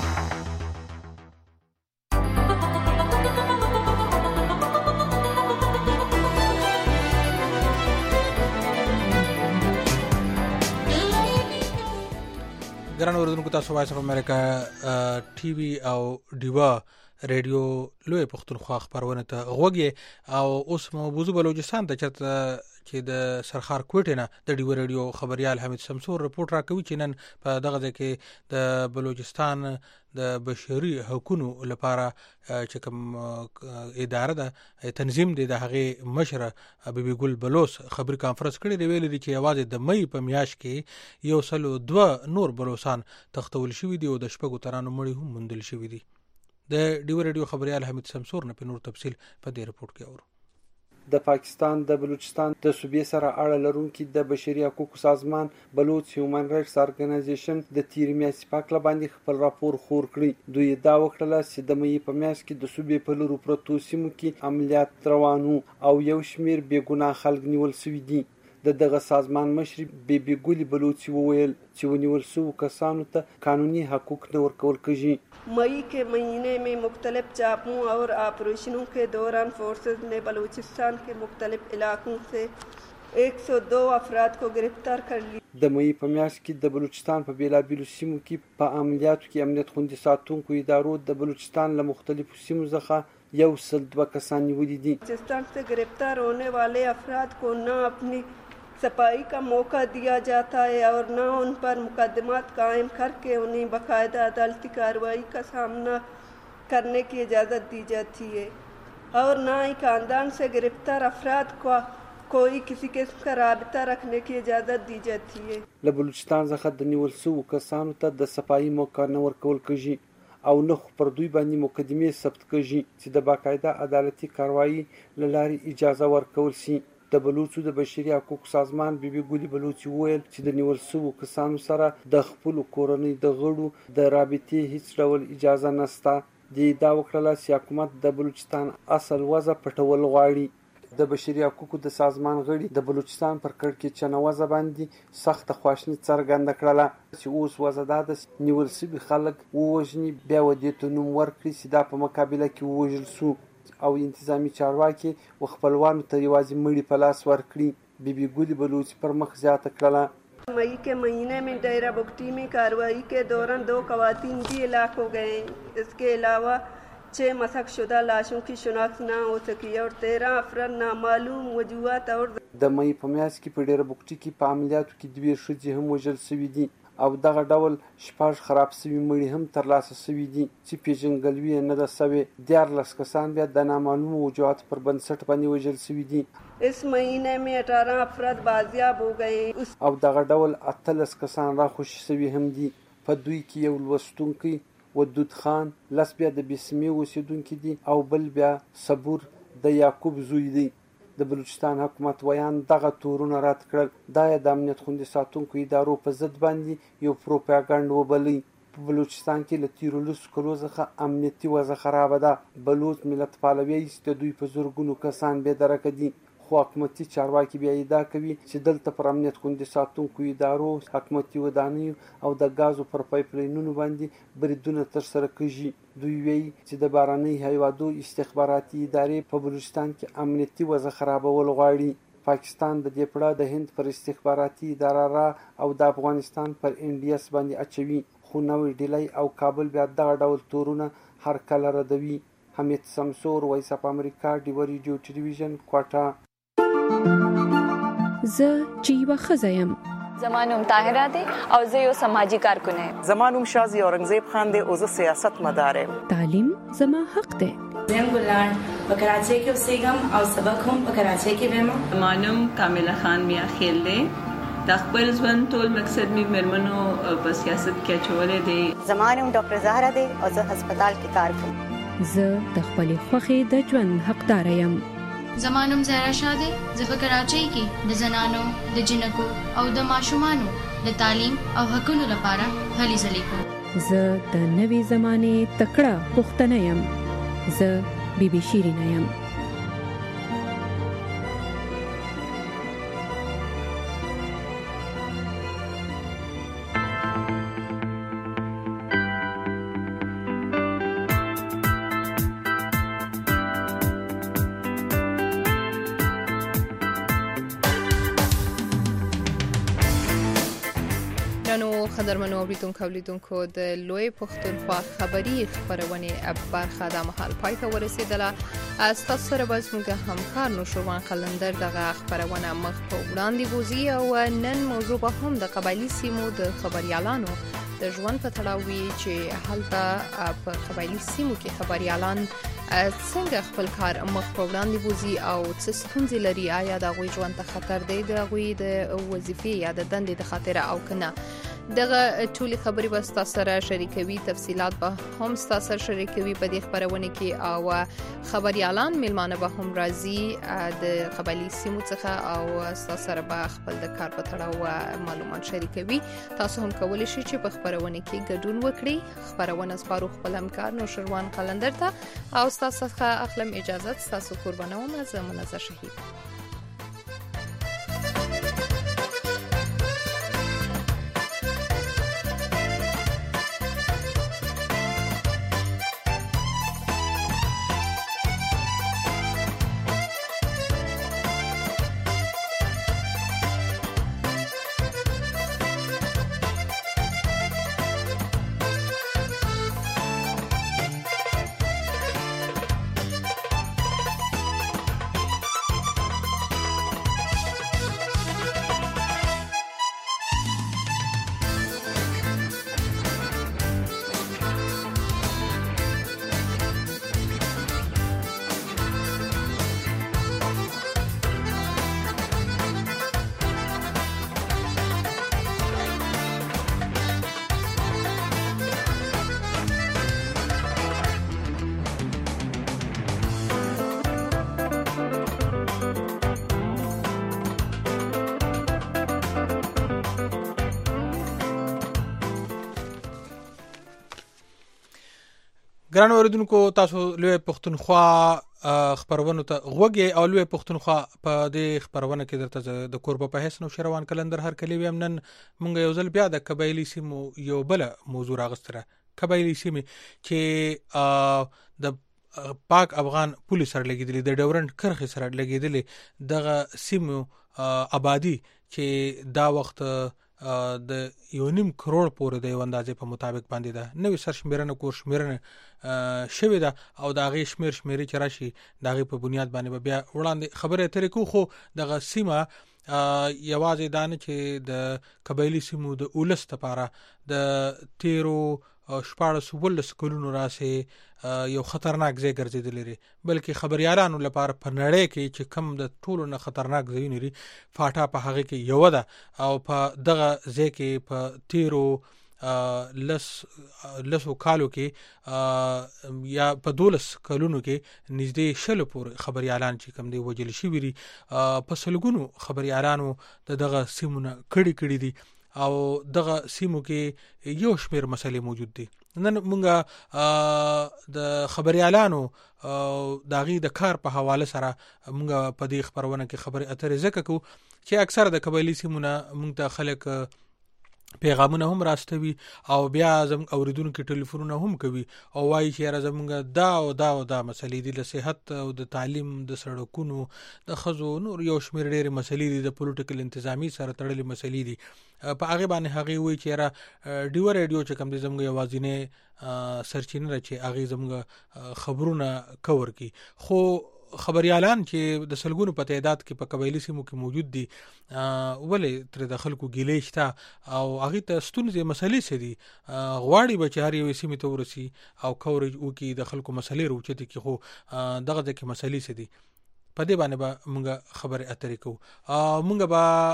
ګران اوردونکو تاسو وایس اف امریکا ټي وي او ډیوا ریډیو لوی پښتونخوا خبرونه ته غوږی او اوس موضوع بلوچستان ته چته چې د سرخار کوټه نه د ډیوا ریډیو خبريال حمید شمسور رپورت راکوي چې نن په دغه ځای کې د بلوچستان د بشري حقوقو لپاره چې کوم اداره ده تنظیم دي د هغه مشر حبیبي ګل بلوس خبري کانفرنس کړي دی ویل دي چې आवाज د مې په میاش کې یو سلو دوه نور بلوسان تختول شوی دی او د شپږو ترانو مړي هم مندل شوی دي د ډیو ریډیو خبريال حمید شمسور نه په نور تفصيل په دې رپورت کې اورو د پاکستان د بلوچستان د صوبې سره اړه لرونکي د بشري حقوقو سازمان بلوچ هیومن رائټس ارګنایزیشن د تیر میاشتې په اړه باندې خپل راپور خور کړی دوی دا وکړه چې د مې په میاشت کې د صوبې په لورو پروتو سیمو کې عملیات روانو او یو شمیر بې ګناه خلک نیول شوي دي د دغه سازمان مشر بیبي ګولي بلوچي وویل چې ونیول شو کسانو ته قانوني حقوق نه ورکول کیږي मई के महीने में मुख्तलिफ चापों और ऑपरेशनों के दौरान फोर्सेस ने बलूचिस्तान के मुख्तलिफ इलाकों से एक सौ दो अफराद को गिरफ्तार कर लिया د مې په میاشت کې د بلوچستان په بیلابیلو سیمو کې په عملیاتو کې امنیت خوندي ساتونکو ادارو د بلوچستان له مختلفو سیمو څخه یو سل دوه کسان نیولي دي بلوچستان سے گرفتار ہونے والے افراد کو نہ اپنی صفائی کا موقع دیا جاتا ہے اور نہ ان پر مقدمات قائم کر کے انہیں باقاعدہ عدالتی کارروائی کا سامنا करने की इजाज़त दी जाती है और ना ही खानदान से गिरफ्तार अफराद को कोई किसी किस्म का राबता रखने की इजाज़त दी जाती है. له بلوچستان څخه د نیول شوو کسانو ته د صفایي موقع نه ورکول کېږي او نه پر دوی باندې مقدمې ثبت کېږي چې د باقاعده عدالتي کاروایی له لارې اجازه ورکول شي. د بلوچو د بشري حقوقو سازمان بیبي ګولي بلوچ وویل چې د نیول شوو کسانو سره د خپلو کورنۍ د غړو د رابطې هیڅ ډول اجازه نشته. د دا وکړله چې حکومت د بلوچستان اصل وضع پټول غواړي. د بشري حقوقو د سازمان غړي د بلوچستان پر کړکېچنه وضع باندې سخت خواشني څرګنده کړله چې اوس وضع دا ده نیول شوي خلک ووژني بیا ودې ته نوم ورکړي چې دا په مقابله کې ووژل شو او انتظامی چارواکي و خپلوانو ته یوازې مړي په لاس ورکړي. بیبي ګولي بلوچ پر مخ زیاته کړله मई के महीने में डेरा बुगटी में कार्रवाई के दौरान दो खवातीन भी हलाक हो गए. इसके अलावा छह मशक शुदा लाशों की शिनाख्त न हो सकी और तेरह अफराद नामालूम वजूहात और د مई په میاشت کې په ډیره بوکټي کې په عملیاتو کې دوه ښځې هم وژل شوي دي او دغه ډول شپږ خراب شوي مړي هم ترلاسه شوي دي چې پیژندګلوي یې نه ده شوې. دیارلس کسان بیا د نامعلومو وجوهاتو پر بنسټ باندې وژل شوي دي. इस महीने में अठारह अफराद बाजियाब हो गए او دغه ډول اتلس کسان راخوشي شوي هم دي. په دوی کې یو لوستونکی ودود خان لس بیا د بسمې اوسېدونکي دي او بل بیا صبور د یعقوب زوی دی. د بلوچستان حکومت ویان دغه تورونه رد کړل. دا یې د امنیت خوندي ساتونکو ادارو په ضد باندې یو پروپاګاندا وبلئ. په بلوچستان کې له تیرو لسو کلو څخه امنیتي وضع خرابه ده. بلوچ ملت پالوي چې د دوی په زرګونو کسان بې درکه دي خو حکومتي چارواکي بیا ادعا کوي چې دلته پر امنیت خوندي ساتونکو ادارو حکومتي ودانیو او د غازو پر پایپ لاینونو باندې بریدونه ترسره کیږي. دوی وایي چې د بهرنۍ هیوادو استخباراتي ادارې په بلوچستان کې امنیتي وضع خرابول غواړي. پاکستان د دې پړه د هند پر استخباراتي اداره را او د افغانستان پر ان ډي اس باندې اچوي خو نوې ډیلی او کابل بیا دغه ډول تورونه هر کله ردوي. حمید سمسور، وایس اف امریکا، ډیو ریډیو ټلویزیون، کوټه. زه چې یوه ښځه یم. زما نوم طاهره دی او زه یو سماجي کارکونه یم. زما نوم شازي اورنګزیب خان دی او زه سیاست مدار یم. تعلیم زما حق دی. زم ګلان په کراچۍ کې اوسېږم او سبق هم په کراچۍ کې وایم. زما نوم کامله خان میا خیل دی. د خپل ژوند ټول مقصد می مرمنو په سیاست کې اچولې دی. زما نوم ډاکټر زهرا دی او زه هسپتال کې کار کوم. زه د خپلې خوښې د ژوند حقدار یم. زمانم زهرا شاده زه په کراچۍ کې د زنانو د جنکو او د ماشومانو د تعلیم او حقوقو لپاره هلې ځلې کوم. زه د نوې زمانې تکړه پښتنه یم. زه بیبي شیرینه یم. قدرمنو اوریدونکو اولیدونکو د لوی پښتونخوا خبری خبرونه برخه د محل پای ته ورسیدله. از تاسو سره به زموږ همکار نوشروان قلندر دغه خبرونه مخ په وړاندې بوزي او نن موضوع به هم د قبایلی سیمو د خبريالانو د ژوند په تړاو وي چې هلته په قبایلی سیمو کې خبريالان څنګه خپل کار مخ په وړاندې بوزي او څه ستونزې لري. آیا د غوي ژوند ته خطر دی د غوي د وظیفې یا د دندې د خاطر او کنه. دغه ټولي خبري به تاسو سره شریکوي. تفصيلات به هم تاسو سره شریکوي په دې خبرونه کې او خبريالان ملمانه به هم راځي د قبایلی سیمو څخه او تاسو سره به خپل د کار په تړاو معلومات شریکوي. تاسو هم کولای شئ چې په خبرونه کې ګډون وکړئ. خبرونه سپارو خپل همکار نوشروان قلندر ته او تاسو څخه اخلم اجازه. تاسو قربانوم از منازع شهید. ګران اوریدونکو تاسو لوی پښتونخوا خبرونه ته غوږی او لوی پښتونخوا په دې خبرونه کې درته د کوربه په حسن او شروان کلندر هر کلی ویم نن مونږ یو ځل بیا د قبایلی سیمو یو بل موضوع راغستره قبایلی سیمه چې د پاک افغان پولیس سره لګیدلې د ډیورنت کرخه سره لګیدلې دغه سیمو آبادی چې دا وخت د یو نیم کروڑ پورې د یو اندازې په مطابق باندې ده نوې سرشمیرنه کور شمیرنه شوې ده او د هغې شمیر شمیرې چې راشي د هغې په بنیاد باندې بیا وړاندې خبرې اترې کوو خو دغه سیمه یوازې دا نه چې د قبایلي سیمو د اولس دپاره د تیرو شپاړس اوولس کلونو راسې یو خطرناک ځای ګرځېدلی دی بلکې خبریالانو لپاره په نړۍ کې چې کم د ټولو نه خطرناک ځایونه دي فاټا په هغې کې یوه ده او په دغه ځای کې په تیرو لس لسو کالو کې یا په دولس کلونو کې نږدې شلو پورې خبریالان چې کم دی وجل شوي دي په سلګونو خبریالانو د دغه سیمونه کړي کړي دي او دغه سیمو کې یو شمیر مسلې موجود دي نن مونږه د خبریالانو د هغې د کار په حواله سره مونږه په دې خبرونه کې خبرې اترې ځکه کوو چې اکثر د قبایلي سیمونه مونږ ته خلک پیغامونه هم راستوي او بیا زموږ اوریدونکو ټلیفونونه هم کوي او وایي چې یاره زموږ دا او دا او دا مسلې دي د صحت او د تعلیم د سړکونو د ښځو نور یو شمېر ډېرې مسلې دي د پولیټیکل انتظامي سره تړلې مسلې دي په هغې باندې هغې وایي چې یاره ډیوه ریډیو چې کوم دی زموږ یوازینۍ سرچینه ده چې هغې زموږ خبرونه کور کړي خو خبریالان چې د سلګونو په تعداد کې په قبایلي سیمو کې موجود دي ولې ترې د خلکو ګیلې شته او هغې ته ستونزې مسلې څه دي غواړي به چې هر یوې سیمې ته ورسي او کوریج وکړي د خلکو مسلې راوچتې کړي خو دغه ځای کې مسلې څه دي په دې باندې به مونږ خبرې اترې کوو مونږ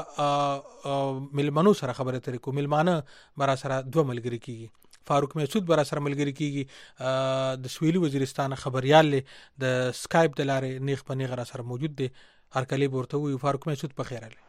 به ملمنو سره خبرې اترې کوو ملمانه به را سره دوه ملګري کېږي فاروق محسود به را سره ملګري کېږي د سویلي وزیرستان خبریال دی د سکایپ د لارې نیغ په نیغ را سره موجود دی هرکلی به ورته ووایو فاروق محسود په خیر راغلی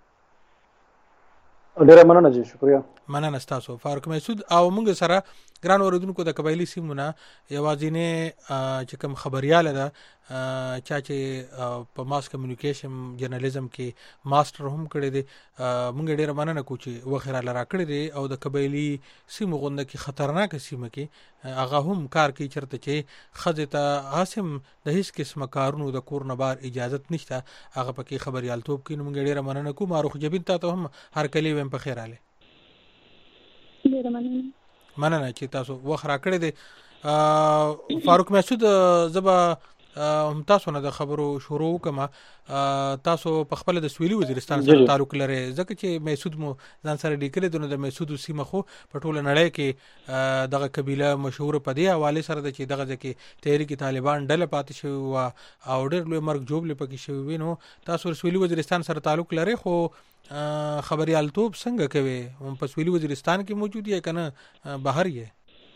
ډېره مننه جی شکریه مننه ستاسو فاروق محسود او موږ سره ګران اوریدونکو د قبایلي سیمونه یوازینۍ چې کوم خبریاله ده چا چې په ماس کمیونیکیشن جرنالیزم کې ماسټر هم کړی دی موږ ډېره مننه کوو چې وخت راله راکړی دی او د قبایلي سیمو غونډه کې خطرناکه سیمه کې هغه هم کار کوي چېرته چې ښځې ته هسې هم د هېڅ قسمه کارونو د کور نه بار اجازت نشته هغه پکې خبریالتوب کوي نو موږ ډېره مننه کوو معروف جبین تا ته هم هرکلی ویم په خیر راغلی ډېره مننه مننه چې تاسو وخت راکړی دی فاروق محسود زه به هم تاسو نه د خبرو شروع وکړم تاسو په خپله د سویلي وزیرستان سره تعلق لرئ ځکه چې محسود مو ځان سره لیکلی دی نو د محسودو سیمه خو په ټوله نړۍ کې دغه قبیله مشهوره په دې حوالې سره ده چې دغه ځای کې تحریک طالبان ډله پاتې شوې وه او ډېر لوی مرګ جوړلې پکې شوي وي نو تاسو سویلي وزیرستان سره تعلق لرئ خو خبریالتوب څنګه کوي په سویلي وزیرستان کې موجود یې که نه بهر یې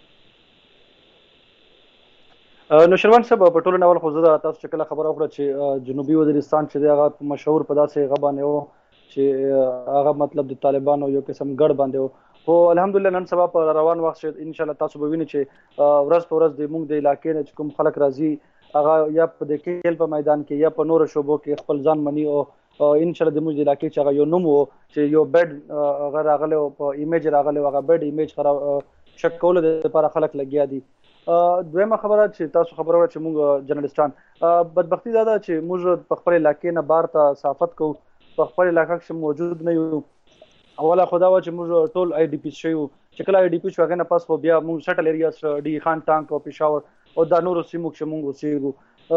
نو شروان صاحب په ټولو ناول خو زه د تاسو چې کله خبره وکړه چې جنوبي وزیرستان چې دی هغه مشهور په داسې هغه باندې و چې هغه مطلب د طالبانو یو قسم ګډ باندې و خو الحمدلله نن سبا په روان وخت ان شاء الله تاسو به وینئ چې ورځ په ورځ د موږ د علاقې نه چې کوم خلک راځي هغه یا په د کیل په میدان کې یا په نورو شوبو کې خپل ځان مني او ان شاء الله د موږ د علاقې چې هغه یو نوم و چې یو بیډ هغه راغلی او په ایمیج راغلی هغه بیډ ایمیج خراب شک کولو دپاره خلک لګیا دي دویمه خبره چې تاسو خبره وکړه چې موږ جرنالستان بدبختي دا ده چې موږ په خپل علاقې نه بار ته صحافت کوو په خپل علاقه کې موجود نه یو اوله خو دا وه چې موږ ټول آی ډي پي شوي وو چې کله آی ډي پي شو هغې نه پس خو بیا موږ سټل ایریاز ډي خان ټانک او پېښور او دا نورو سیمو کښې موږ اوسېږو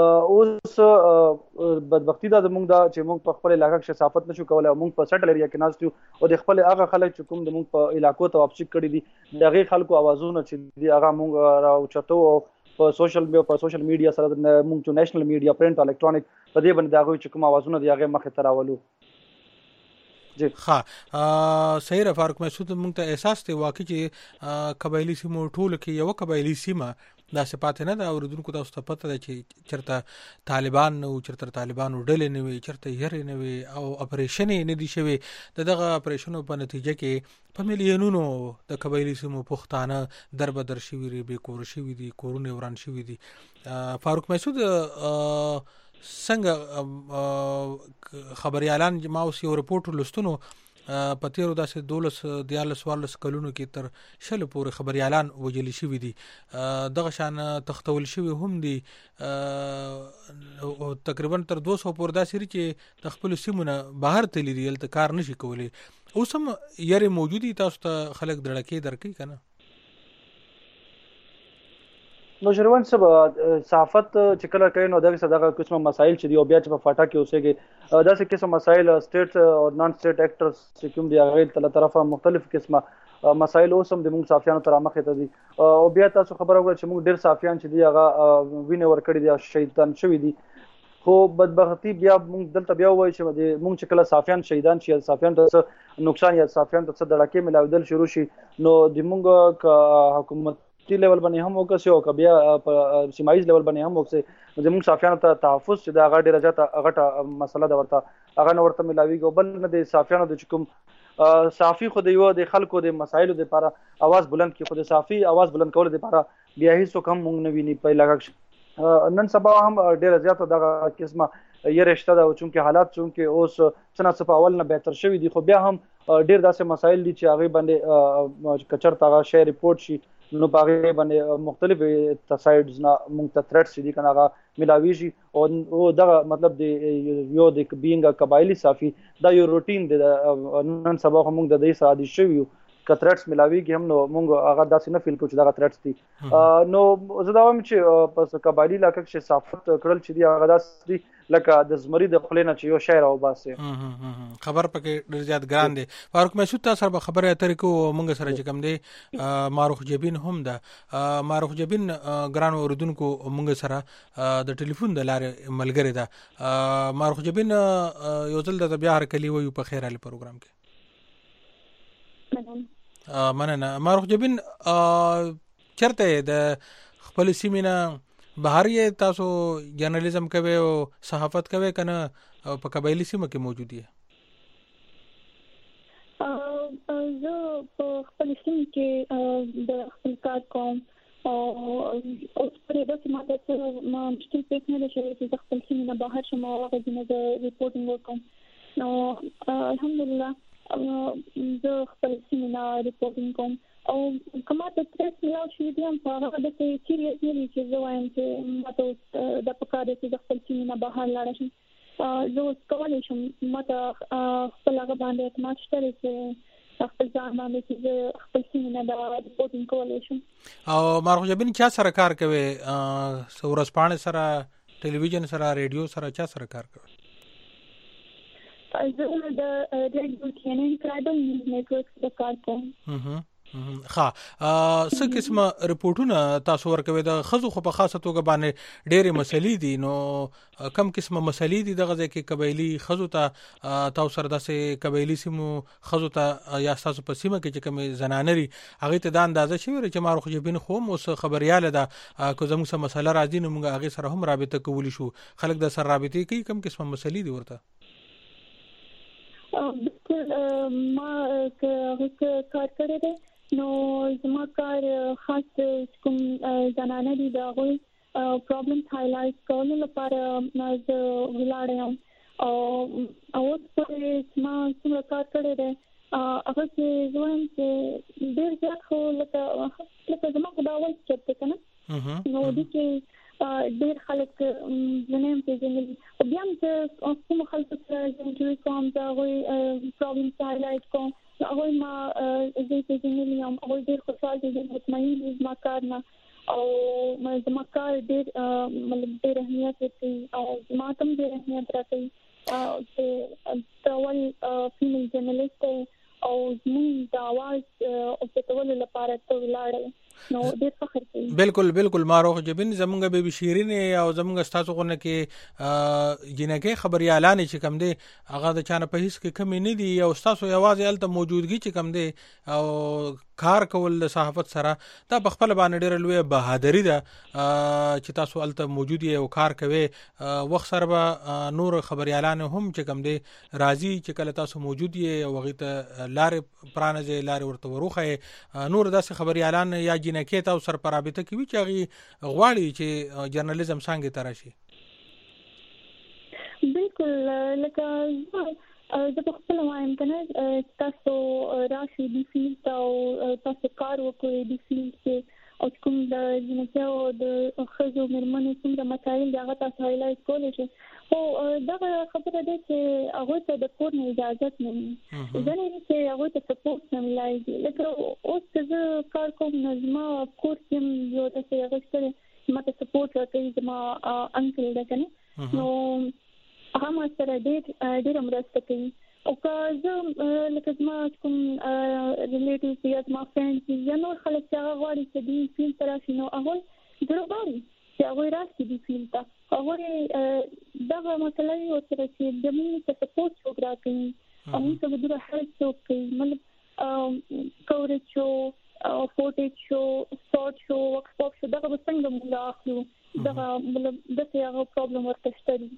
اوس بدبختي دا زموږ دا چې موږ په خپل علاقه کښې صحافت نشو کولی او موږ په سټل ایریا کې ناست یو او د خپل هغه خلک چې کوم د موږ په علاقو ته واپسي کړي دي د هغې خلکو اوازونه چې دي هغه موږ راوچتو او په سوشل په سوشل میډیا سره موږ چې نیشنل میډیا پرنټ او الکترونیک په دې باندې د هغوی چې کوم اوازونه دي هغې مخې ته راولو جی ها صحیح را فاروق محسود مونږ ته احساس دی واقعي چې قبایلي سیمو ټولو کې یو قبایلي سیمه دا صفات نه دا اوریدونکو تاسو ته پته ده چې چرته طالبان نو چرته طالبانو ډلې نه وي چرته یې نه وي او اپریشن نه دي شوی دغه اپریشنو په نتیجه کې په میلیونونو د قبایلی سیمو پښتانه دربدر شوی ری به کور شوی دي کورونه وران شوی دي فاروق مسعود څنګه خبريالان ما اوس یو رپورټ لستونو په تیرو داسې دولس دیالس والس کلونو کې تر شل پورې خبريالان وجلی شوی دي دغه شان تختول شوی هم دي او تقریبا تر دوه سوه پورې داسې چې د خپل سیمونه بهر تللی دي تل کار نشي کولی اوس هم یاري موجودي تاسو ته خلک دړکې درکې کنه نو شروان صاحب صحافت چې کله کوي نو دغه صدقه قسمه مسایل چې دی او بیا چې په فاټا کې اوسېږي داسې قسم مسایل سټیټ او نان سټیټ اکټرز چې کوم دی هغه تل طرفه مختلف قسمه مسایل اوسم د موږ صحافیانو تر مخه ته دي او بیا تاسو خبره وکړه چې موږ ډیر صحافیان چې دی هغه وینه ور کړی دی شهیدان شوی دي خو بدبختی بیا موږ دلته بیا وایي چې موږ چې کله صحافیان شهیدان شي صحافیان ته نقصان یا صحافیان ته دړکې ملاودل شروع شي نو د موږ حکومت تی لیول باندې هم وکړي او کبیا په سیمایز لیول باندې هم وکړي زموږ صحافیانو ته تحفظ چې دا غاډه رجاته غټه مسله ده ورته هغه نورته ملاویږي بل نه د صحافیانو د چکم صحافي خو د یو د خلکو د مسایلو لپاره आवाज بلند کی خو د صحافي आवाज بلند کول لپاره بیا هیڅ کم مونږ نه ویني په لګښ نن سبا هم ډیره زیاته دغه قسمه یې رښتا ده او چونکه حالات چونکه اوس څنګه په اول نه بهتر شوی دي خو بیا هم ډیر داسې مسایل دي چې هغه باندې کچر تاغه شی ریپورت شي نو باغې باندې مختلف تصایډز نه مونږ ته ثریټس دي کنه هغه ملاویږي او دا مطلب دی یو د بینګ قبایلی صافي دا یو روټین دی نن سبا موږ د دې ساده شوی کثرتس ملاویږي هم نو موږ هغه داسې نه فیل کوو چې دا ثریټس دي نو زه دا وایم چې پس قبایلی علاقې کې صحافت کړل چې دی هغه داسې لکه د زمری د خلینا چې یو شعر او باسه خبر پکې ډیر زیات ګران دي فاروق مسعود تاسو سره خبره اترې کو مونږ سره چې کوم دی معروف جبین هم ده معروف جبین ګران اوردونکو مونږ سره د ټلیفون د لارې ملګری ده معروف جبین یو ځل د بیا هر کلی وي په خیر علي پروګرام کې مننه معروف جبین چرته د خپل سیمینه بهر یې تاسو جرنالیزم کوي او صحافت کوي کنه په قبایلی سیمه کې موجود دي زه په خپل سیمه کې د خپل کار کوم او اوس پرې د سیمه ته ما مشکل پېښ نه شي چې خپل سیمه نه بهر شم او هغه د ریپورټینګ وکم نو الحمدلله زه خپل سیمه نه ریپورټینګ کوم او کومه ته ترس ملاو شي دي هم هغه د سیریس نه چې زه وایم چې ماته د پکاره چې د خپل سیمه نه بهر لاړ شم زه کولای شم ماته خپل هغه باندې اعتماد شته چې خپل ځان باندې چې خپل سیمه نه د ریپورټینګ کولای شم او معروف جبین چا سره کار کوي ورځپاڼه سره ټلویزیون سره ریډیو سره چا سره کار کوي زه د ریډیو چینل کرایبل نیوز نیټورک سره کار کوم ها څه قسمه رپورټونه تاسو ورکوي د خزو خو په خاصه توګه باندې ډېرې مسلې دي نو کم قسمه مسلې دي دغه ځکه قبایلی خزو ته تاسو سره داسې قبایلی سیمو خزو ته یا تاسو په سیمه کې چې کوم زنانري هغه ته د اندازه شوی چې معروف جبین خو مو خبرياله ده کو زموږ سره مسله راځي نو موږ هغه سره هم رابطه کولی شو خلک د سره رابطه کوي کم قسمه مسلې دي ورته ما کار کړی دی نو زما کار خاص کوم زنانه دي دا غوي پرابلمز هایلایټ کولو لپاره زه ولاړ یم او اوس پرې ما څومره کار کړی دی هغه چې زویم چې ډېر زیات خو لکه لکه زما خو دا وایي چې کنه نو دې کې ډېر خلک زنیم چې زموږ بیا هم چې کوم خلک سره چې کوم دا غوي پرابلمز هایلایټ کوم هغه ما زه چې زموږ هغه ډېر خوشاله دي مطمئن دي زما کار نه او زما کار ډېر مطلب ډېر اهمیت لري او زما کوم ډېر اهمیت راکوي چې ټول فیمیل جرنالیست او زموږ د اواز او د ټول لپاره ته ولاړ نو ډېر فخر کوي کوي. بالکل بالکل ماروخ جبین زمونږ به شیرین او زمونږ ستاسو غونه کې جنګه خبريالان چې کم دي هغه د چانه په هیڅ کې کمی نه دي او ستاسو یوازې الته موجودګي چې کم دي او کار کول د صحافت سره دا په خپل باندې ډېر لوی بهادری ده چې تاسو الته موجود یو کار کوي وخت سره به نور خبريالان هم چې کم دي راضي چې کله تاسو موجود یې او غیته لارې پرانځي لارې ورته وروخه نور داسې خبريالان یا جنکه تاسو سره پرابطه کوي چې غي غواړي چې جرنالیزم څنګه تراشي. بالکل لکه زه په خپل وایم کنه تاسو راشي د فیلډ او تاسو کار وکړئ د فیلډ کې او کوم د جنکه او د خزو مرمنو څومره مسایل د هغه تاسو هایلایټ کولای شئ. او دا خبره ده چې هغه ته د کور نه اجازه نه وي ځنه چې هغه ته سپورټ نه ملایږي. لکه اوس زه کار کوم نظم کور کې یو څه هغه څه ماته سپورټ راکوي زما انکل ده کنه نو هغه ما سره ډېر ډېر مرسته کوي. او که زه لکه زما کوم ریلیټیوز یا زما فرینډز یا نور خلک چې هغه غواړي چې دوی فیلډ ته راشي نو هغوی زړه غواړي چې هغوی راشي دې فیلډ ته. هغوی دغه مسله یې ورسره چې زموږ ته سپورټ څوک راکوي او موږ ته به دومره هیلپ څوک کوي مطلب کوریج شو فوټیج شو سپورټ شو ورکشاپ شو دغه به څنګه موږ اخلو دغه مطلب داسې هغه پرابلم ورته شته دي.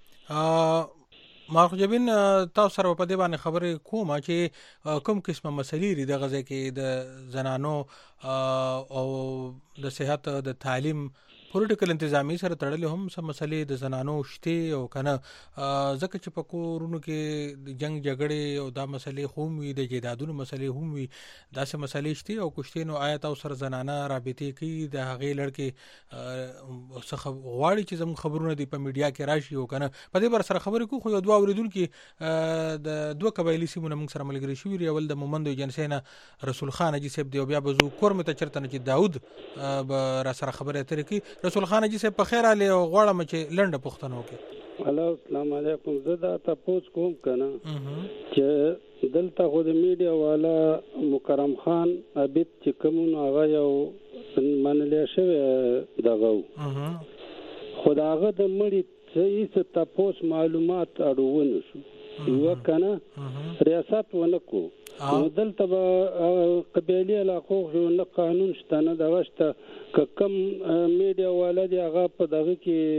مارخ جبین تاسو سره په دې باندې خبرې کوم چې کوم قسمه مسلې لري د غزه کې د زنانو او د صحت د تعلیم پولیټیکل انتظامی سره تړلې هم سم مسلې د زنانو شته او کنه ځکه چې په کورونو کې د جنگ جګړې او دا مسلې هم وي د جیدادونو مسلې هم وي داسې مسلې شته او کوشته نو آیت او سره زنانه رابطې کوي د هغې لړکې څخه غواړي چې زموږ خبرونه دی په میډیا کې راشي او کنه په دې بر سره خبرې کوو خو یو دوه اوریدونکو د دوه قبایلی سیمونه موږ سره ملګری شو ری اول د مومند ایجنسینا رسول خان اجي صاحب دی بیا بزو کور مت چرته نه چې داود را سره خبره اترې کی رسول خان جی سے پخیر علی او غواړم چې لنډه پښتنو کې. هلو السلام علیکم. زه دا تاسو کوم کنه چې دلته خو د میډیا والا مکرم خان عبید چې کوم هغه یو منلې شوی دغه خداغه د مړي څه تاسو معلومات اړونه شو یو کنه ریاست ونکو دلته به قبایلی علاقو نه قانون شته نه دغه شته کم میډیا والا دی هغه په دغه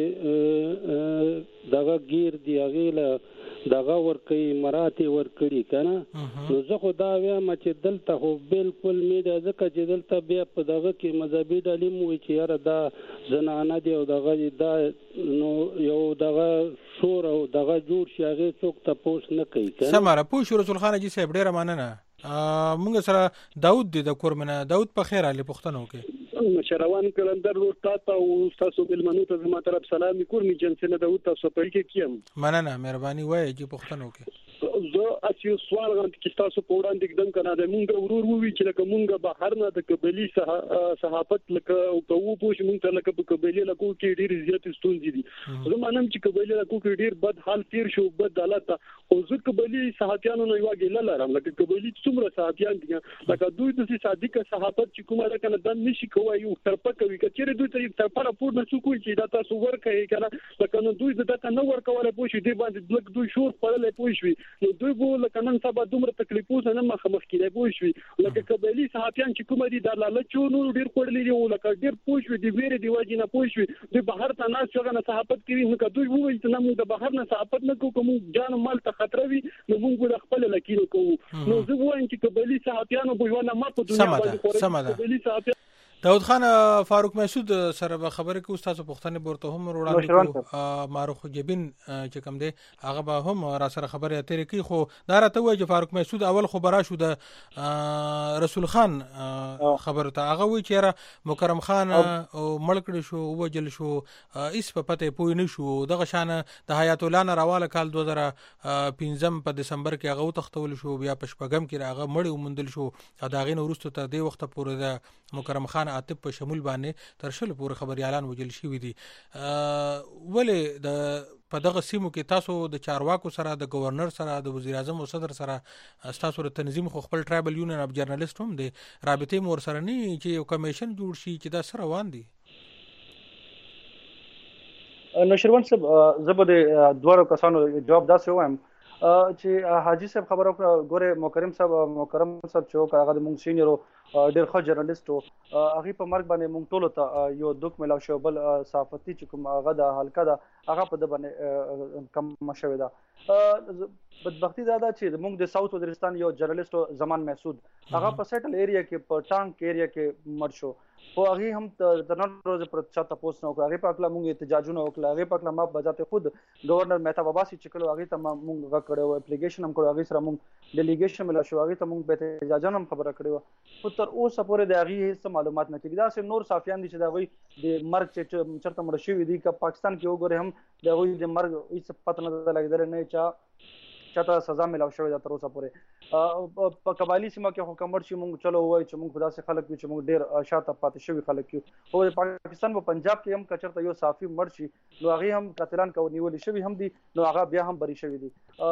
کې دغه گیر دی هغه له دغه ورکي مراتي ورکړي کنه نو زه خو دا وایم چې دلته خو بالکل میډیا ځکه چې دلته بیا په دغه کې مذهبي ډلې مو چې یاره دا زنانه دی او دغه دا نو یو دغه شور او دغه جوړ شي هغه څوک تاسو نه کوي کنه. سماره پوه رسول خان جی صاحب ډیره مننه. مونږ سره داود دی د کورمنه. داود په خیر علي پښتنو کې مشروان کلندر ور تاسو او تاسو بل منو ته زما طرف سلام کورنی جنسنه داود تاسو په کې کیم مننه مهرباني وای چې پښتنو کې زه اسی سوال غواړم چې تاسو په وړاندې کدم کنه د مونږ ورور وی چې لکه مونږ بهر نه د قبلي صحافت لکه او کوو پوښ مونږ ته لکه په قبلي لکه کې ډیر زیات ستونزې دي زه مانم چې قبلي لکه کې ډیر بد حال تیر شو بد حالت او زه قبلي صحافیانو نه یو ګل لرم لکه قبلي څومره صحافیان دي لکه دوی د صادقه صحافت چې کومه ده کنه د نشي کوي یو طرفه کوي کچېره دوی ته یو طرفه راپور نه څوک چې دا تاسو ورکړي کنه لکه نو دوی د تا نه ورکواله پوښ دی باندې لکه دوی شور پړلې پوښوي نو دوی بو لکه نن سبا دومره تکلیفونه نه مخ مخ کېدای پوښوي لکه قبلي صحافیان چې کومه دي د لالچو نور ډیر پړلې دي لکه ډیر پوښوي دی ویره دی واجی نه پوښوي دوی بهر ته نه څنګه نه صحافت کوي نو دوی وایي چې نه موږ د بهر نه صحافت نه کوو کوم جان مال ته خطر وي نو موږ د خپل لکینو کوو نو زه وایم چې قبلي صحافیانو به ونه ما په دنیا باندې قبلي صحافیان داود خان فاروق مسعود سره به خبرې کوي تاسو پښتنه ورته هم وړاندې کوو معروف جبین چې کوم دی هغه به هم را سره خبرې اترې کوي خو دا راته وایي چې فاروق مسعود اول خبره شو د رسول خان خبره ته هغه وایي چې مکرم خان او ملکړ شو وجل شو ایس په پته پوی نه شو دغه شان د حیات الله نه راواله کال دوه زره پنځم په دسمبر کې هغه تختول شو بیا په شپږم کې هغه مړ ومندل شو دا غین ورسته تر دې وخت پورې د مکرم خان عاطف په شمول باندې تر شل پورې خبريالان وجل شي دي ولې د په دغه سیمو کې تاسو د چارواکو سره د گورنر سره د وزیر اعظم او صدر سره تاسو د تنظیم خو خپل ټرایبل یونین اف جرنالیست هم دي رابطې مور سره نه چې یو کمیشن جوړ شي چې دا سره روان دي نوشروان صاحب زبر دوه کسانو جواب داسې وایم چې حاجی صاحب خبرو ګوره مکرم صاحب مکرم صاحب چې هغه د مونږ سینیرو ډېر ښه جرنالست وو هغه په مرګ باندې مونږ ټول ته یو دوک ملاو شو بل صحافتي چې کوم هغه د حلقه ده هغه په د باندې کم شوی ده بدبختی دا ده چې مونږ د ساوث وزیرستان یو جرنالست زمان محسود هغه په سیټل ایریا کې په ټانک ایریا کې مړ شو خو هغه هم د نن ورځې پر چاته پوسټ نه وکړ هغه په اړه موږ احتجاجونه وکړل هغه په اړه ما بځاته خود گورنر مهتاب عباسي چې کله هغه ته موږ غکړو اپلیکیشن هم کړو هغه سره موږ ډیلیګیشن مل شو هغه ته موږ به احتجاجونه هم خبره کړو خو تر اوسه پورې د هغه هیڅ معلومات نه کیږي دا سه نور صافیان دي چې دا وي د مرګ چې چرته مړ شوی دي که پاکستان کې وګوره هم دا وي د مرګ هیڅ پته نه لګیدل نه چا چاته سزا ملاو شوې ده تر اوسه پورې په قبایلی سیمه کې حکومت شي مونږ چلو وای چې مونږ خدا سي خلک چې مونږ ډېر شاته پاتې شوی خلک یو او پاکستان په پنجاب کې هم کچرته یو صافي مړ شي نو هغه هم قاتلان کو نیول شوی هم دي نو هغه بیا هم بری شوی دي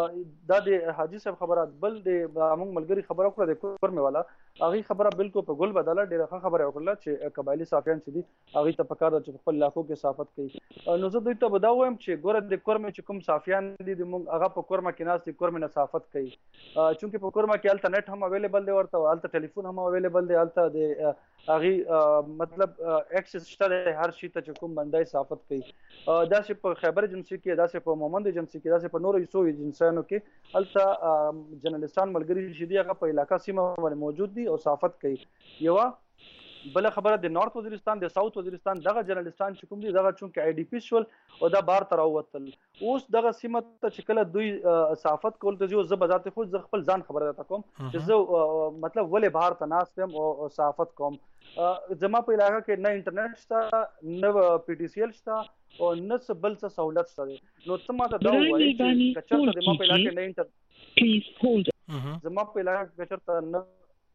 دا د حاجی صاحب خبرات بل د مونږ ملګری خبره کړه د کورمه والا هغه خبره بالکل په ګل بدله ډېر ښه خبره وکړه چې قبایلی صافیان چې دي هغه ته پکاره چې خپل لاکو کې صافت کوي نو زه دوی ته بداوم چې ګوره د کورمه چې کوم صافیان دي د مونږ هغه په کورمه کې ناس دي کورمه نه صافت کوي چونکه په کورمه کې الټرنیټ هم اویلیبل دی ورته الته ټلیفون هم اویلیبل دی الته د هغه مطلب اکسس شته هر شي ته چې کوم باندې صافت کوي دا چې په خیبر ایجنسی کې دا چې په مومند ایجنسی کې دا چې په نورو یسو ایجنسیانو کې الته جرنالستان ملګری شي دی هغه په علاقہ سیمه باندې موجود دي او صافت کوي یو بل خبره د نارث وزیرستان د ساوث وزیرستان دغه جرنالستان چې کوم دي دغه چونکه آی ډی پی شول او دا بار تر اوتل اوس دغه سیمه ته چې کله دوی صحافت کول ته جو زبردست خو ځ خپل ځان خبره راته کوم چې زه مطلب ولې بهر ته ناستم او صحافت کوم زما په علاقه کې نه انټرنیټ شته نه پی ټی سی ایل شته او نه څه بل څه سہولت شته نو ته ما ته دا وایي چې کچته د ما په علاقه کې نه انټر پلیز هولډ زما په علاقه کې کچته نه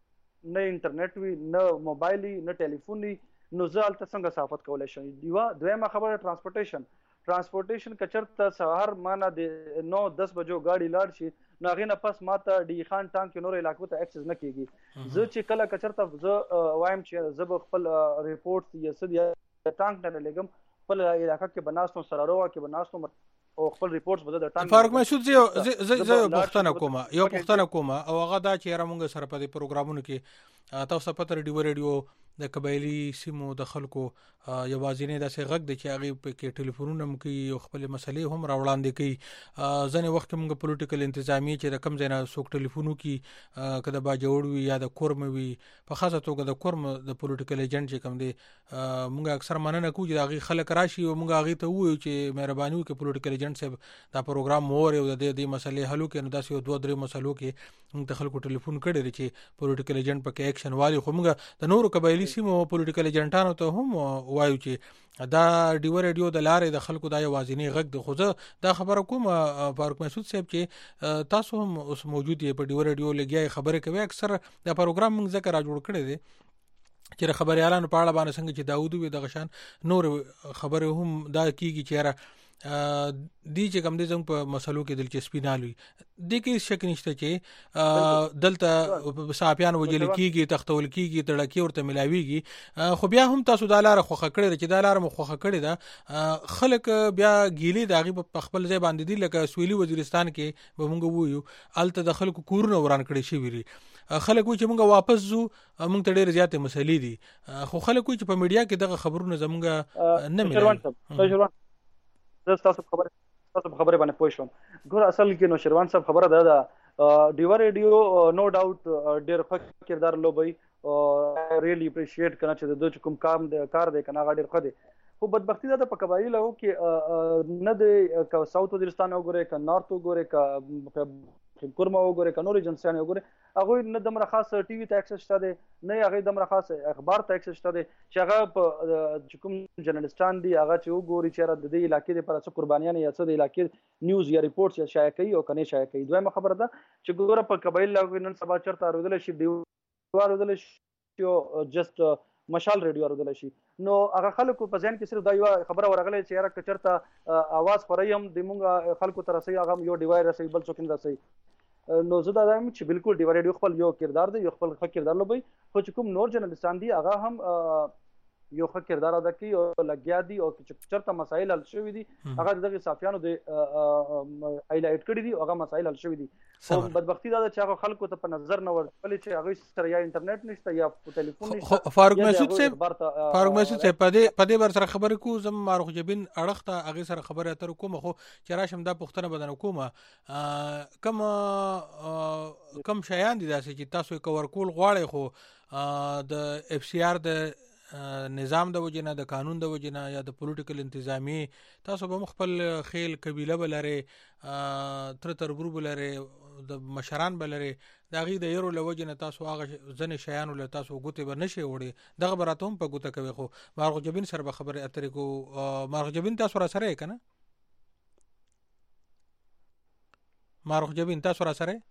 نه انټرنیټ وی نه موبایل نه ټلیفون نو زه الته څنګه صحافت کولای شم دیوا دویمه خبره ترانسپورټیشن ترانسپورټیشن کچرته سهار مانه د نو دس بجو گاډي لاړ شي ناغې نه پس ماته ډی خان ټانک نور علاقو ته اکسس نه کیږي زه چې کله کچرته زه وایم چې زه خپل ریپورت یا سد یا ټانک نه لګم خپل علاقې کې بناستو سرارو کې بناستو او خپل ریپورتس بده د ټانک فاروق مسعود زه زه زه پښتنه کوم یو پښتنه کوم او هغه دا چې را مونږ سره په دې پروګرامونو کې تاسو په تر ډیو ریډیو د قبایلی سیمو د خلکو یوازینه د سغک د چې هغه په کې ټلیفونونه مو کې خپل مسلې هم راوړاندې کوي ځنه وخت موږ پولیټیکل انتظامی چې د کم ځای نه څوک ټلیفونو کې کده با جوړ وي یا د کورم وي په خاصه توګه د کورم د پولیټیکل ایجنټ چې کم دی موږ اکثر مننه کوو چې هغه خلک راشي او موږ هغه ته وایو چې مهرباني وکړئ پولیټیکل ایجنټ صاحب دا پروګرام مور یو د دې مسلې حل وکړي نو داسې یو دوه درې مسلو کې موږ ته خلکو ټلیفون کړي چې پولیټیکل ایجنټ پکې اکشن والی خو موږ د نورو قبایلی سیمو پولیټیکل ایجنټانو ته هم وایو چې دا ډیو ریډیو د لارې د خلکو د یوازینی غږ د خوځه دا خبره کوم فاروق مسعود صاحب چې تاسو هم اوس موجود یې په ډیو ریډیو لګیای خبره کوي اکثر دا پروګرام موږ ذکر را جوړ کړی دی چې خبريالانو په اړه باندې څنګه چې داوود وي د غشان نور خبره هم دا کیږي چې را دی چې کوم دې زم په مسلو کې دلچسپي نه لوي د کې شک نشته چې دلته صحافیان وجل کیږي تختول کیږي تړکی ورته ملاويږي خو بیا هم تاسو د لار خوخه کړی چې د لار مخوخه کړی دا خلک بیا ګیلي داغي په خپل ځای باندې دي لکه سویلي وزیرستان کې به مونږ وایو الته د خلکو کورونه وران کړی شي ویری خلک وایي چې مونږ واپس زو مونږ ته ډېر زیاتې مسلې دي خو خلک وایي چې په میډیا کې دغه خبرونه زمونږ نه ملي تاسو خبره تاسو خبره باندې پوه شوم ګور اصل کې نو شروان صاحب خبره ده دا ډیو ریډیو نو ډاوټ ډېر ښه کردار لوبي او ریلی اپریشیټ کنه چې د کوم کار د کار د کنه غاډر خو دي خو بدبختی ده په قبایل له کې نه د ساوث وزیرستان وګوره ک نارث وګوره ک کورما وګوره ک نور ایجنسیان وګوره هغه نه د مرخص ټي وي ته اکسس شته نه هغه د مرخص اخبار ته اکسس شته چې هغه په کوم جرنالستان دي هغه چې وګوري چې را د دې علاقې لپاره څه قربانيان یا څه د علاقې نیوز یا ریپورتس یا شایع کوي او کني شایع کوي دویمه خبره ده چې ګوره په قبایل له نن سبا چرته اورېدل شي دیوار اورېدل شي او جست مشال ریډیو اورېدل شي نو هغه خلکو په ځین کې صرف دا یو خبره ورغله چې یاره کچرته आवाज خوریم د مونږ خلکو تر رسي هغه یو ډیوای رسي بل څوک نه رسي نو زه دا وایم چې بالکل ډیوای ریډیو خپل یو کردار دی یو خپل ښه کردار لوبي خو چې کوم نور جرنالستان دي هغه هم یو ښه کردار ادا کوي او لګیا دي او چې چرته مسایل حل شوي دي هغه دغه صافیانو د هایلایټ کړي دي او هغه مسایل حل شوي دي او بدبختی دا ده چې هغه خلکو ته په نظر نه ورغلي چې هغه سره یا انټرنیټ نشته یا ټلیفون نشته. فاروق مسعود صاحب فاروق مسعود صاحب په دې په دې بر سره خبرې کو زم مارخ جبین اړخ ته هغه سره خبره اتر کوم خو چې راشم دا پښتنه بدن کومه کم کم شایان دي داسې چې تاسو کور کول غواړي خو د اف سی آر د نظام د وجنه د قانون د وجنه یا د پولیټیکل انتظامی تاسو به مخبل خیل قبيله بلره تر تربر بلره د مشران بلره دا غي د یرو لوجنه تاسو هغه ځنه شیانو له تاسو ګوته به نشي وړي دغه براتهم په ګوته کوي خو مارغ جبین سره به خبره اترې کو مارغ جبین تاسو را سره کنه مارغ جبین تاسو را سره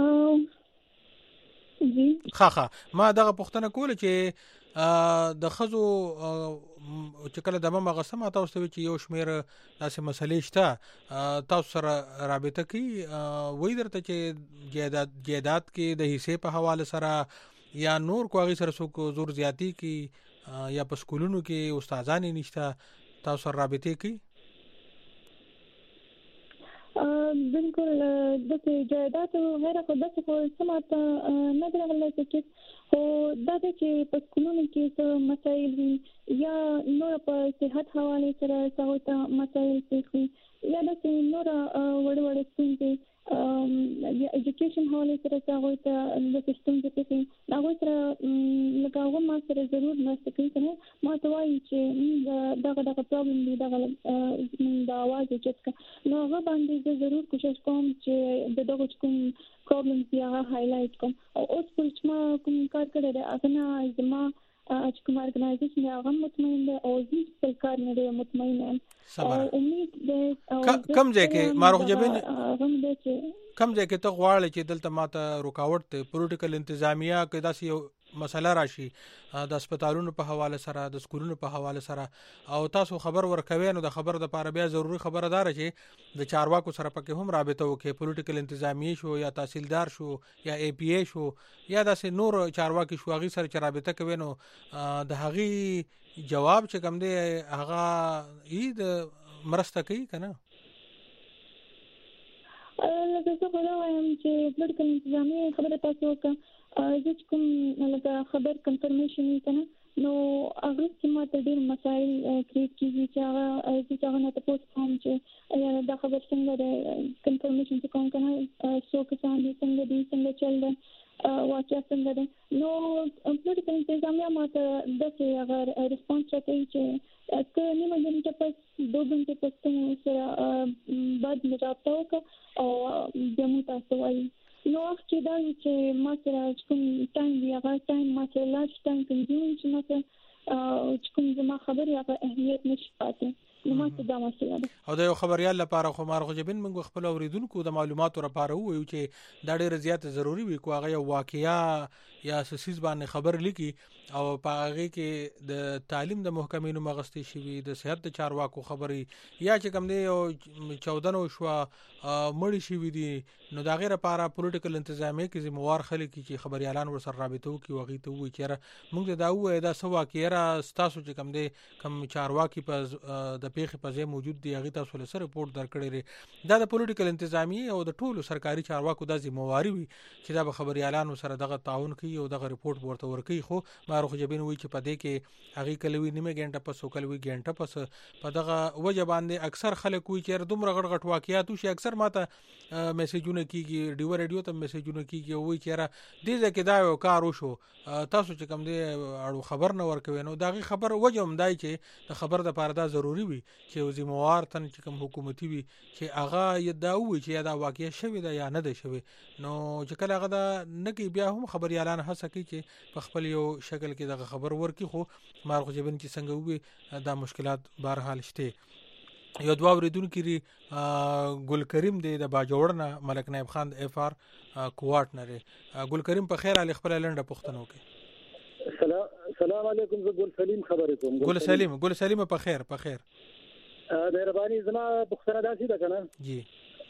جی خا خا ما دغه پښتنه کول چې د خزو چې کله د ممه غسمه تاسو ته چې یو شمیر داسې مسلې شته تاسو سره رابطه کوي وای درته چې جیدات جیدات کې د حصے په حواله سره یا نور کوغي سره څوک زور زیاتی کې یا په سکولونو کې استادان نشته تاسو سره رابطه کوي بالکل د جیدات غیر خو د څه سمات نه درغله چې او دا چې په سکولونو کې څه مسایل یا نور په صحت حواله سره څه مسایل پیښوي یا د نور وړ وړ ستونزې یا ایجوکیشن حواله سره څه ته د سیستم کې پیښوي هغه سره لکه هغه ما سره ضرور مرسته کوي کنه ما ته وایي چې دغه دغه پرابلم دی دغه د اواز چې نو هغه باندې زه ضرور کوشش کوم چې د دغه کوم پرابلمز یا هایلایټ کوم او اوس چې ما کوم کار کړی دی هغه نه زما چې کوم ارګنایزیشن هغه مطمئن دی او زه خپل کار نه دی مطمئن یم او امید دی کم ځای کې مارغ جبین کم ځای کې ته غواړې چې دلته ماته رکاوټ ته پولیټیکل انتظامیه کې داسې یو مسله راشي د هسپتالونو په حواله سره د سکولونو په حواله سره او تاسو خبر ورکوي نو د خبر د پاره بیا ضروری خبردار چې د چارواکو سره پکې هم رابطه وکړي پولیټیکل انتظامیه شو یا تحصیلدار شو یا ای پی ای شو یا داسې نور چارواکي شو هغه سره چې رابطه کوي نو د هغه جواب چې کوم دی هغه اې د مرسته کوي کنه لکه څه خبره وایم چې پولیټیکل انتظامیه خبره تاسو وکړه زه کوم لکه خبر کنفرمیشن کنه نو هغه چې ماته ډېر مسایل کریټ کیږي چې هغه چې هغه نه تاسو کوم چې دا خبر څنګه ده کنفرمیشن چې کوم کنه څو کسان دي څنګه دي څنګه چل ده واقعا څنګه ده نو پولیټیکل انتظامیه ماته دغه هغه ریسپانس راکوي چې که نیمه غنټه پس دوه غنټه پس ته بعد رابطه وکړه او بیا مو تاسو وایي نو چې دا چې ما سره کوم ټایم دی هغه ټایم ما سره لاش ټایم کنځم چې ما ته کوم زما خبرې هغه اهمیت نشي پاتې نو ما ته دا مسله ده او د یو خبريال لپاره خو مارغ جبین موږ خپل اوریدونکو د معلوماتو لپاره وایو چې دا ډېر زیات ضروری وي کو هغه واقعیا یا سسیز باندې خبر لیکي او په هغه کې د تعلیم د محکمینو مغستې شوی د صحت د چارواکو خبري یا چې کوم دی او چودن او شوا مړی شوی دي نو دا غیر لپاره پولیټیکل انتظامیه کې زموار خلک چې خبريالان ور سره رابطه کوي وغه ته وایي چې موږ دا وایو دا سو واقعیا تاسو چې کوم دی کوم چارواکي په د پیښې په ځای موجود دی هغه تاسو له سره رپورټ درکړی دا د پولیټیکل انتظامیه او د ټولو سرکاري چارواکو د ذمہواری وي چې دا خبريالانو سره دغه تعاون کوي او دغه رپورټ ورته ورکوي خو مارغ جبین وایي چې په دې کې هغه کلوي نیمه غنټه پس او کلوي غنټه پس په دغه وجه باندې اکثر خلک وایي چې دومره غټ غټ واقعیات شي اکثر ماته میسجونه کیږي ډیو ریډیو ته میسجونه کیږي وایي چې را دې ځکه دا یو کار وشو تاسو چې کوم دی اړو خبر نه ورکوي نو دغه خبر وجه هم دای چې د خبر د پاره دا ضروری وي چې ذمہوار تن چې کوم حکومتي وي چې هغه یدا وي چې دا واقعیا شوی دا یا نه ده شوی نو چې کله هغه دا نه کی بیا هم خبريالان هڅه کوي چې په خپل یو شکل کې دغه خبر ورکي خو مارغ جبین چې څنګه وي دا مشکلات بهر حال شته یو دوا ورېدونکو ګل کریم دی د باجوړنه ملک نائب خان اف ار کوارټ نره ګل کریم په خیر علي خپل لنډه پښتنو کې سلام سلام علیکم زه ګل سلیم خبرې کوم ګل سلیم ګل سلیم په خیر په خیر مهرباني زما پښتنه داسې ده کنه جی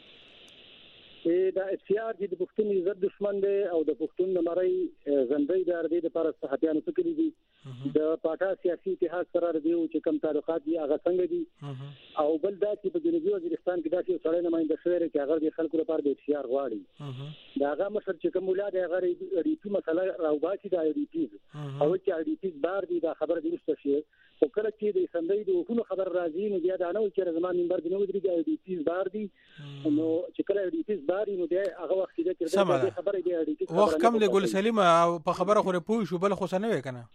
چې دا اختیار چې د پښتون عزت دشمن دی او د پښتون د مړی زندۍ د اړې د پر صحابيانو فکر دي د پاټا سیاسي اتحاد سره د یو چې کوم تعلقات دي هغه څنګه دي او بل دا چې په جنوبي وزیرستان کې داسې سړی نماینده شوی دی چې هغه د خلکو لپاره د اختیار غواړي دا هغه مشر چې کوم ولادت هغه د ریټي مسله راوباسي د آی ډي پی او چې آی ډي پی بار دي دا خبره د رسته شي او کله چې د سندۍ د وکونو خبر راځي نو بیا دا نه چې زموږ منبر دی نو د آی ډي پی بار دي نو چې کله آی ډي پی بار نو بیا هغه وخت کې د خبره دی آی ډي پی وخت کم دی ګل سلیم په خبره خو پوه شو بل خو څه نه وکنه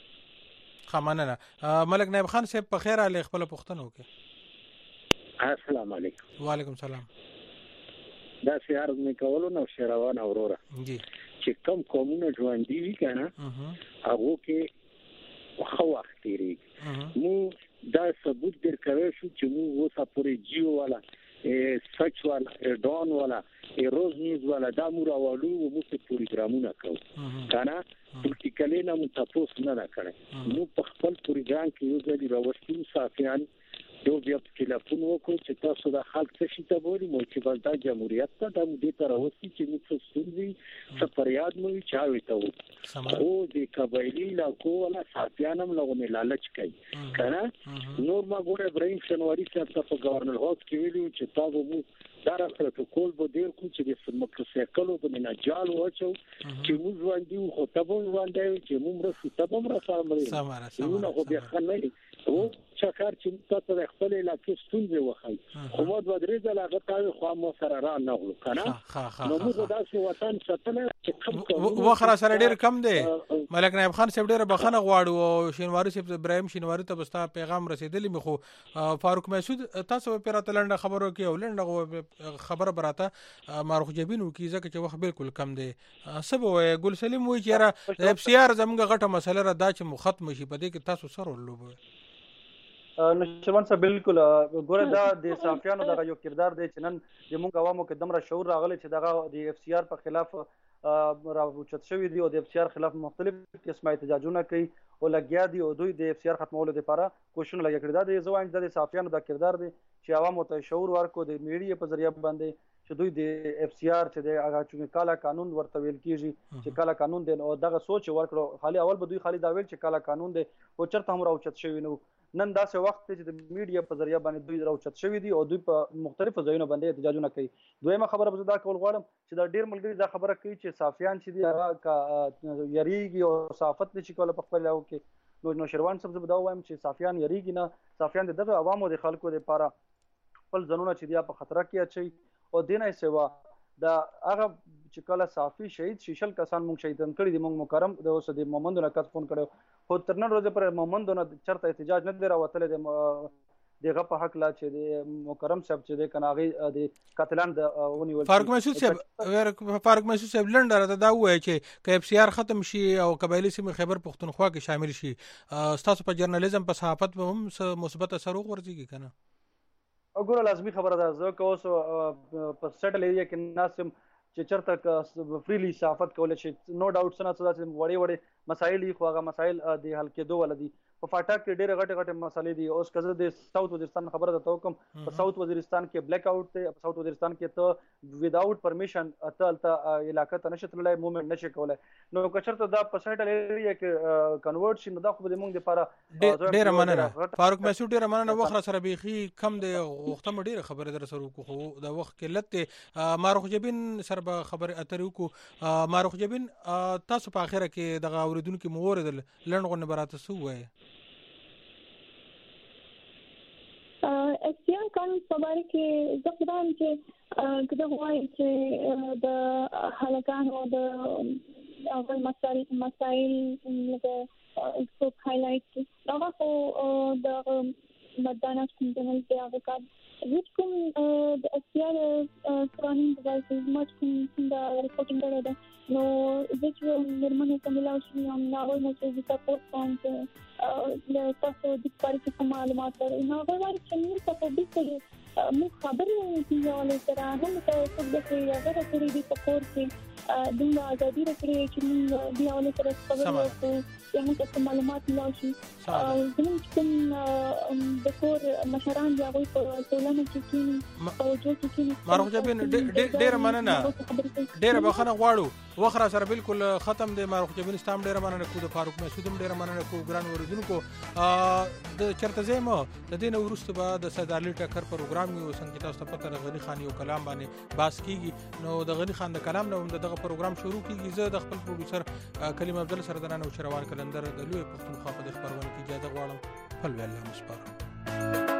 خمانه ملک نائب خان صاحب په خیر علي خپل پښتنو کې السلام علیکم وعلیکم السلام دا سیار مې کولو نو شروان اوروره جی چې کم قومونه ژوند دي کنه هغه کې خو وخت تیری مو دا ثبوت درکوي شو چې مو وسه پورې جیو والا سچ والا ډون والا روز نیوز والا دا مو راوړو مو په پروګرامونه کوو کنه پولیټیکلی نه مو تاسو نه راکړی مو په خپل پروګرام کې یو ځل راوښتو صافیان دوه بیا ټلیفون وکړو چې تاسو د خلک څه شي ته وایي مو چې بل دا جمهوریت ته د مودې تر اوسه چې موږ څه ستونزې څه فریاد مو چاوي ته وو او د قبایلی علاقو ولا صافیانم لغونه لالچ کوي کنه نور ما ګوره ابراهیم شنواری صاحب ته په گورنر هاوس کې ویلو چې تاسو مو دا راځي ته کول به ډیر کو چې د سمکسیکلو په نه جال وچو چې موږ باندې خو تاسو باندې چې موږ رسو تاسو موږ سره مړ نو خو بیا خلنی او چکر چې تاسو د خپل علاقې ستونزې وخی خو مو د درې ځله هغه تاسو خو مو سره را نه غلو کنه نو موږ داسې وطن ساتنه چې وخره سره ډیر کم دی ملک نائب خان صاحب ډیر بخنه غواړو او شینواری صاحب ابراهیم شینواری ته بستا پیغام رسیدلی مخو فاروق مسعود تاسو په راتلند خبرو کې ولند خبره براته مارخ جبینو کې ځکه چې وخت بالکل کم دی سبا وای ګل سلیم وای چې را اف سی آر زموږ غټه مسله را دا چې مختم شي په دې کې تاسو سره ولوبه نشروان صاحب بالکل ګوره دا د صافیانو دغه یو کردار دی چې نن د موږ عوامو کې دمره شعور راغلی چې دغه د اف سی آر په خلاف راوچت شوی دی او د اف سی آر خلاف مختلف قسمه احتجاجونه کوي او لګیا دي او دوی د اف سی آر ختمولو لپاره کوششونه لګیا کړي دا د زوانج د صافیانو د کردار دی چې عوامو ته شعور ورکو د میډیا په ذریعہ باندې چې دوی د اف سی آر چې د هغه چې کالا قانون ورته ویل کیږي چې کالا قانون دی او دغه سوچ ورکړو خالي اول به دوی خالي دا ویل چې کالا قانون دی او چرته هم راوچت شوی نو نن داسې وخت چې د میډیا په ذریعہ باندې دوی راوچت شوی دي او دوی په مختلفو ځایونو باندې احتجاجونه کوي دویمه خبره به دا کول غواړم چې دا ډیر ملګری دا خبره کوي چې صافیان چې دي هغه یریږي او صحافت نشي کولای په خپل لاو کې نو نوشروان صاحب دا وایم چې صافیان یریږي نه صافیان دغه عوامو د خلکو لپاره خپل ځنونه چې دی په خطر کې اچي او دینه سیوا دا هغه چې کله صافي شهید شیشل کسان مونږ شهیدان کړی دي مونږ مکرم د اوس د مومندو نه کس فون کړو خو تر نن ورځې پر مومندو نه چرته احتجاج نه دی راوتل د دغه په حق لا چې د مکرم صاحب چې د کناغي د قاتلان د ونیول فاروق مسعود صاحب فاروق مسعود صاحب لندره دا وایي چې ک اف سی آر ختم شي او قبایلی سیمه خیبر پختونخوا کې شامل شي تاسو په جرنالیزم په صحافت به هم مثبت اثر وغورځي کنه وګوره لازمی خبره ده زه که اوس په سټل ایریا کې ناسم چې چرته فریلی صحافت کولای شي نو ډاوټ سره څه وړي وړي مسایل خو هغه مسایل د حل کېدو ولدي په فاټا کې ډېر غټه غټه مسالې دي اوس کزه د ساوث وزیرستان خبره ده توکم په ساوث وزیرستان کې بلیک آؤٹ ته په ساوث وزیرستان کې ته ویداوت پرمیشن اتل ته علاقې ته نشته تلای موومېنټ نشي کولای نو کچرته دا په سټل ایریا کې کنورټ شي نو دا خو د موږ لپاره ډېر مننه فاروق مسعود ډېر مننه وخت سره بيخي کم دی وخت م ډېر خبره در سره کو خو دا وخت کې لته مارخ جبین سره به خبره اترې کو مارخ جبین تاسو په اخره کې دغه اوریدونکو مورد لنډغونه براته سو وای اختیار قانون په اړه کې زه خدام چې کله وایي چې د حلقان او د اول مسائل مسائل لکه څو هایلایټ دا خو د مدانه کومل کې هغه کار هیڅ کوم د اختیار قانون د ځای مچ کوم د ریپورتینګ کړی ده نو د چې مرمنه کوملاو شي نو ناوړ نه چې تاسو څنګه له تاسو د پاره کوم معلومات لرئ نو غواړم چې موږ تاسو د دې مو خبرې دي او له سره هم تاسو د دې هغه د دې په کور کې دومره ازادي راکړې چې موږ بیا ولې سره خبرې وکړو چې موږ ته معلومات ملاشي او زموږ کوم د کور مشران دي هغوی په ټولنه کې کینی او جو کې کینی ماروغ جبین ډېره مننه ډېره بخښنه غواړو وخت را سره بالکل ختم دی ماروغ جبین ستام ډېره مننه کو د فاروق مسعود هم ډېره مننه کو ګران اوریدونکو د چرته زمو د دې نه وروسته به د سید علي ټکر پروګرام یو څنګه تاسو ته پته غنی خان یو کلام باندې باس کیږي نو د غنی خان د کلام نه دغه پروګرام شروع کیږي زه د خپل پروډوسر کلیم افضل سره د نن او شروان کلندر د لوی پښتونخوا په خبرونه کې اجازه غواړم. فل الله مسپارم.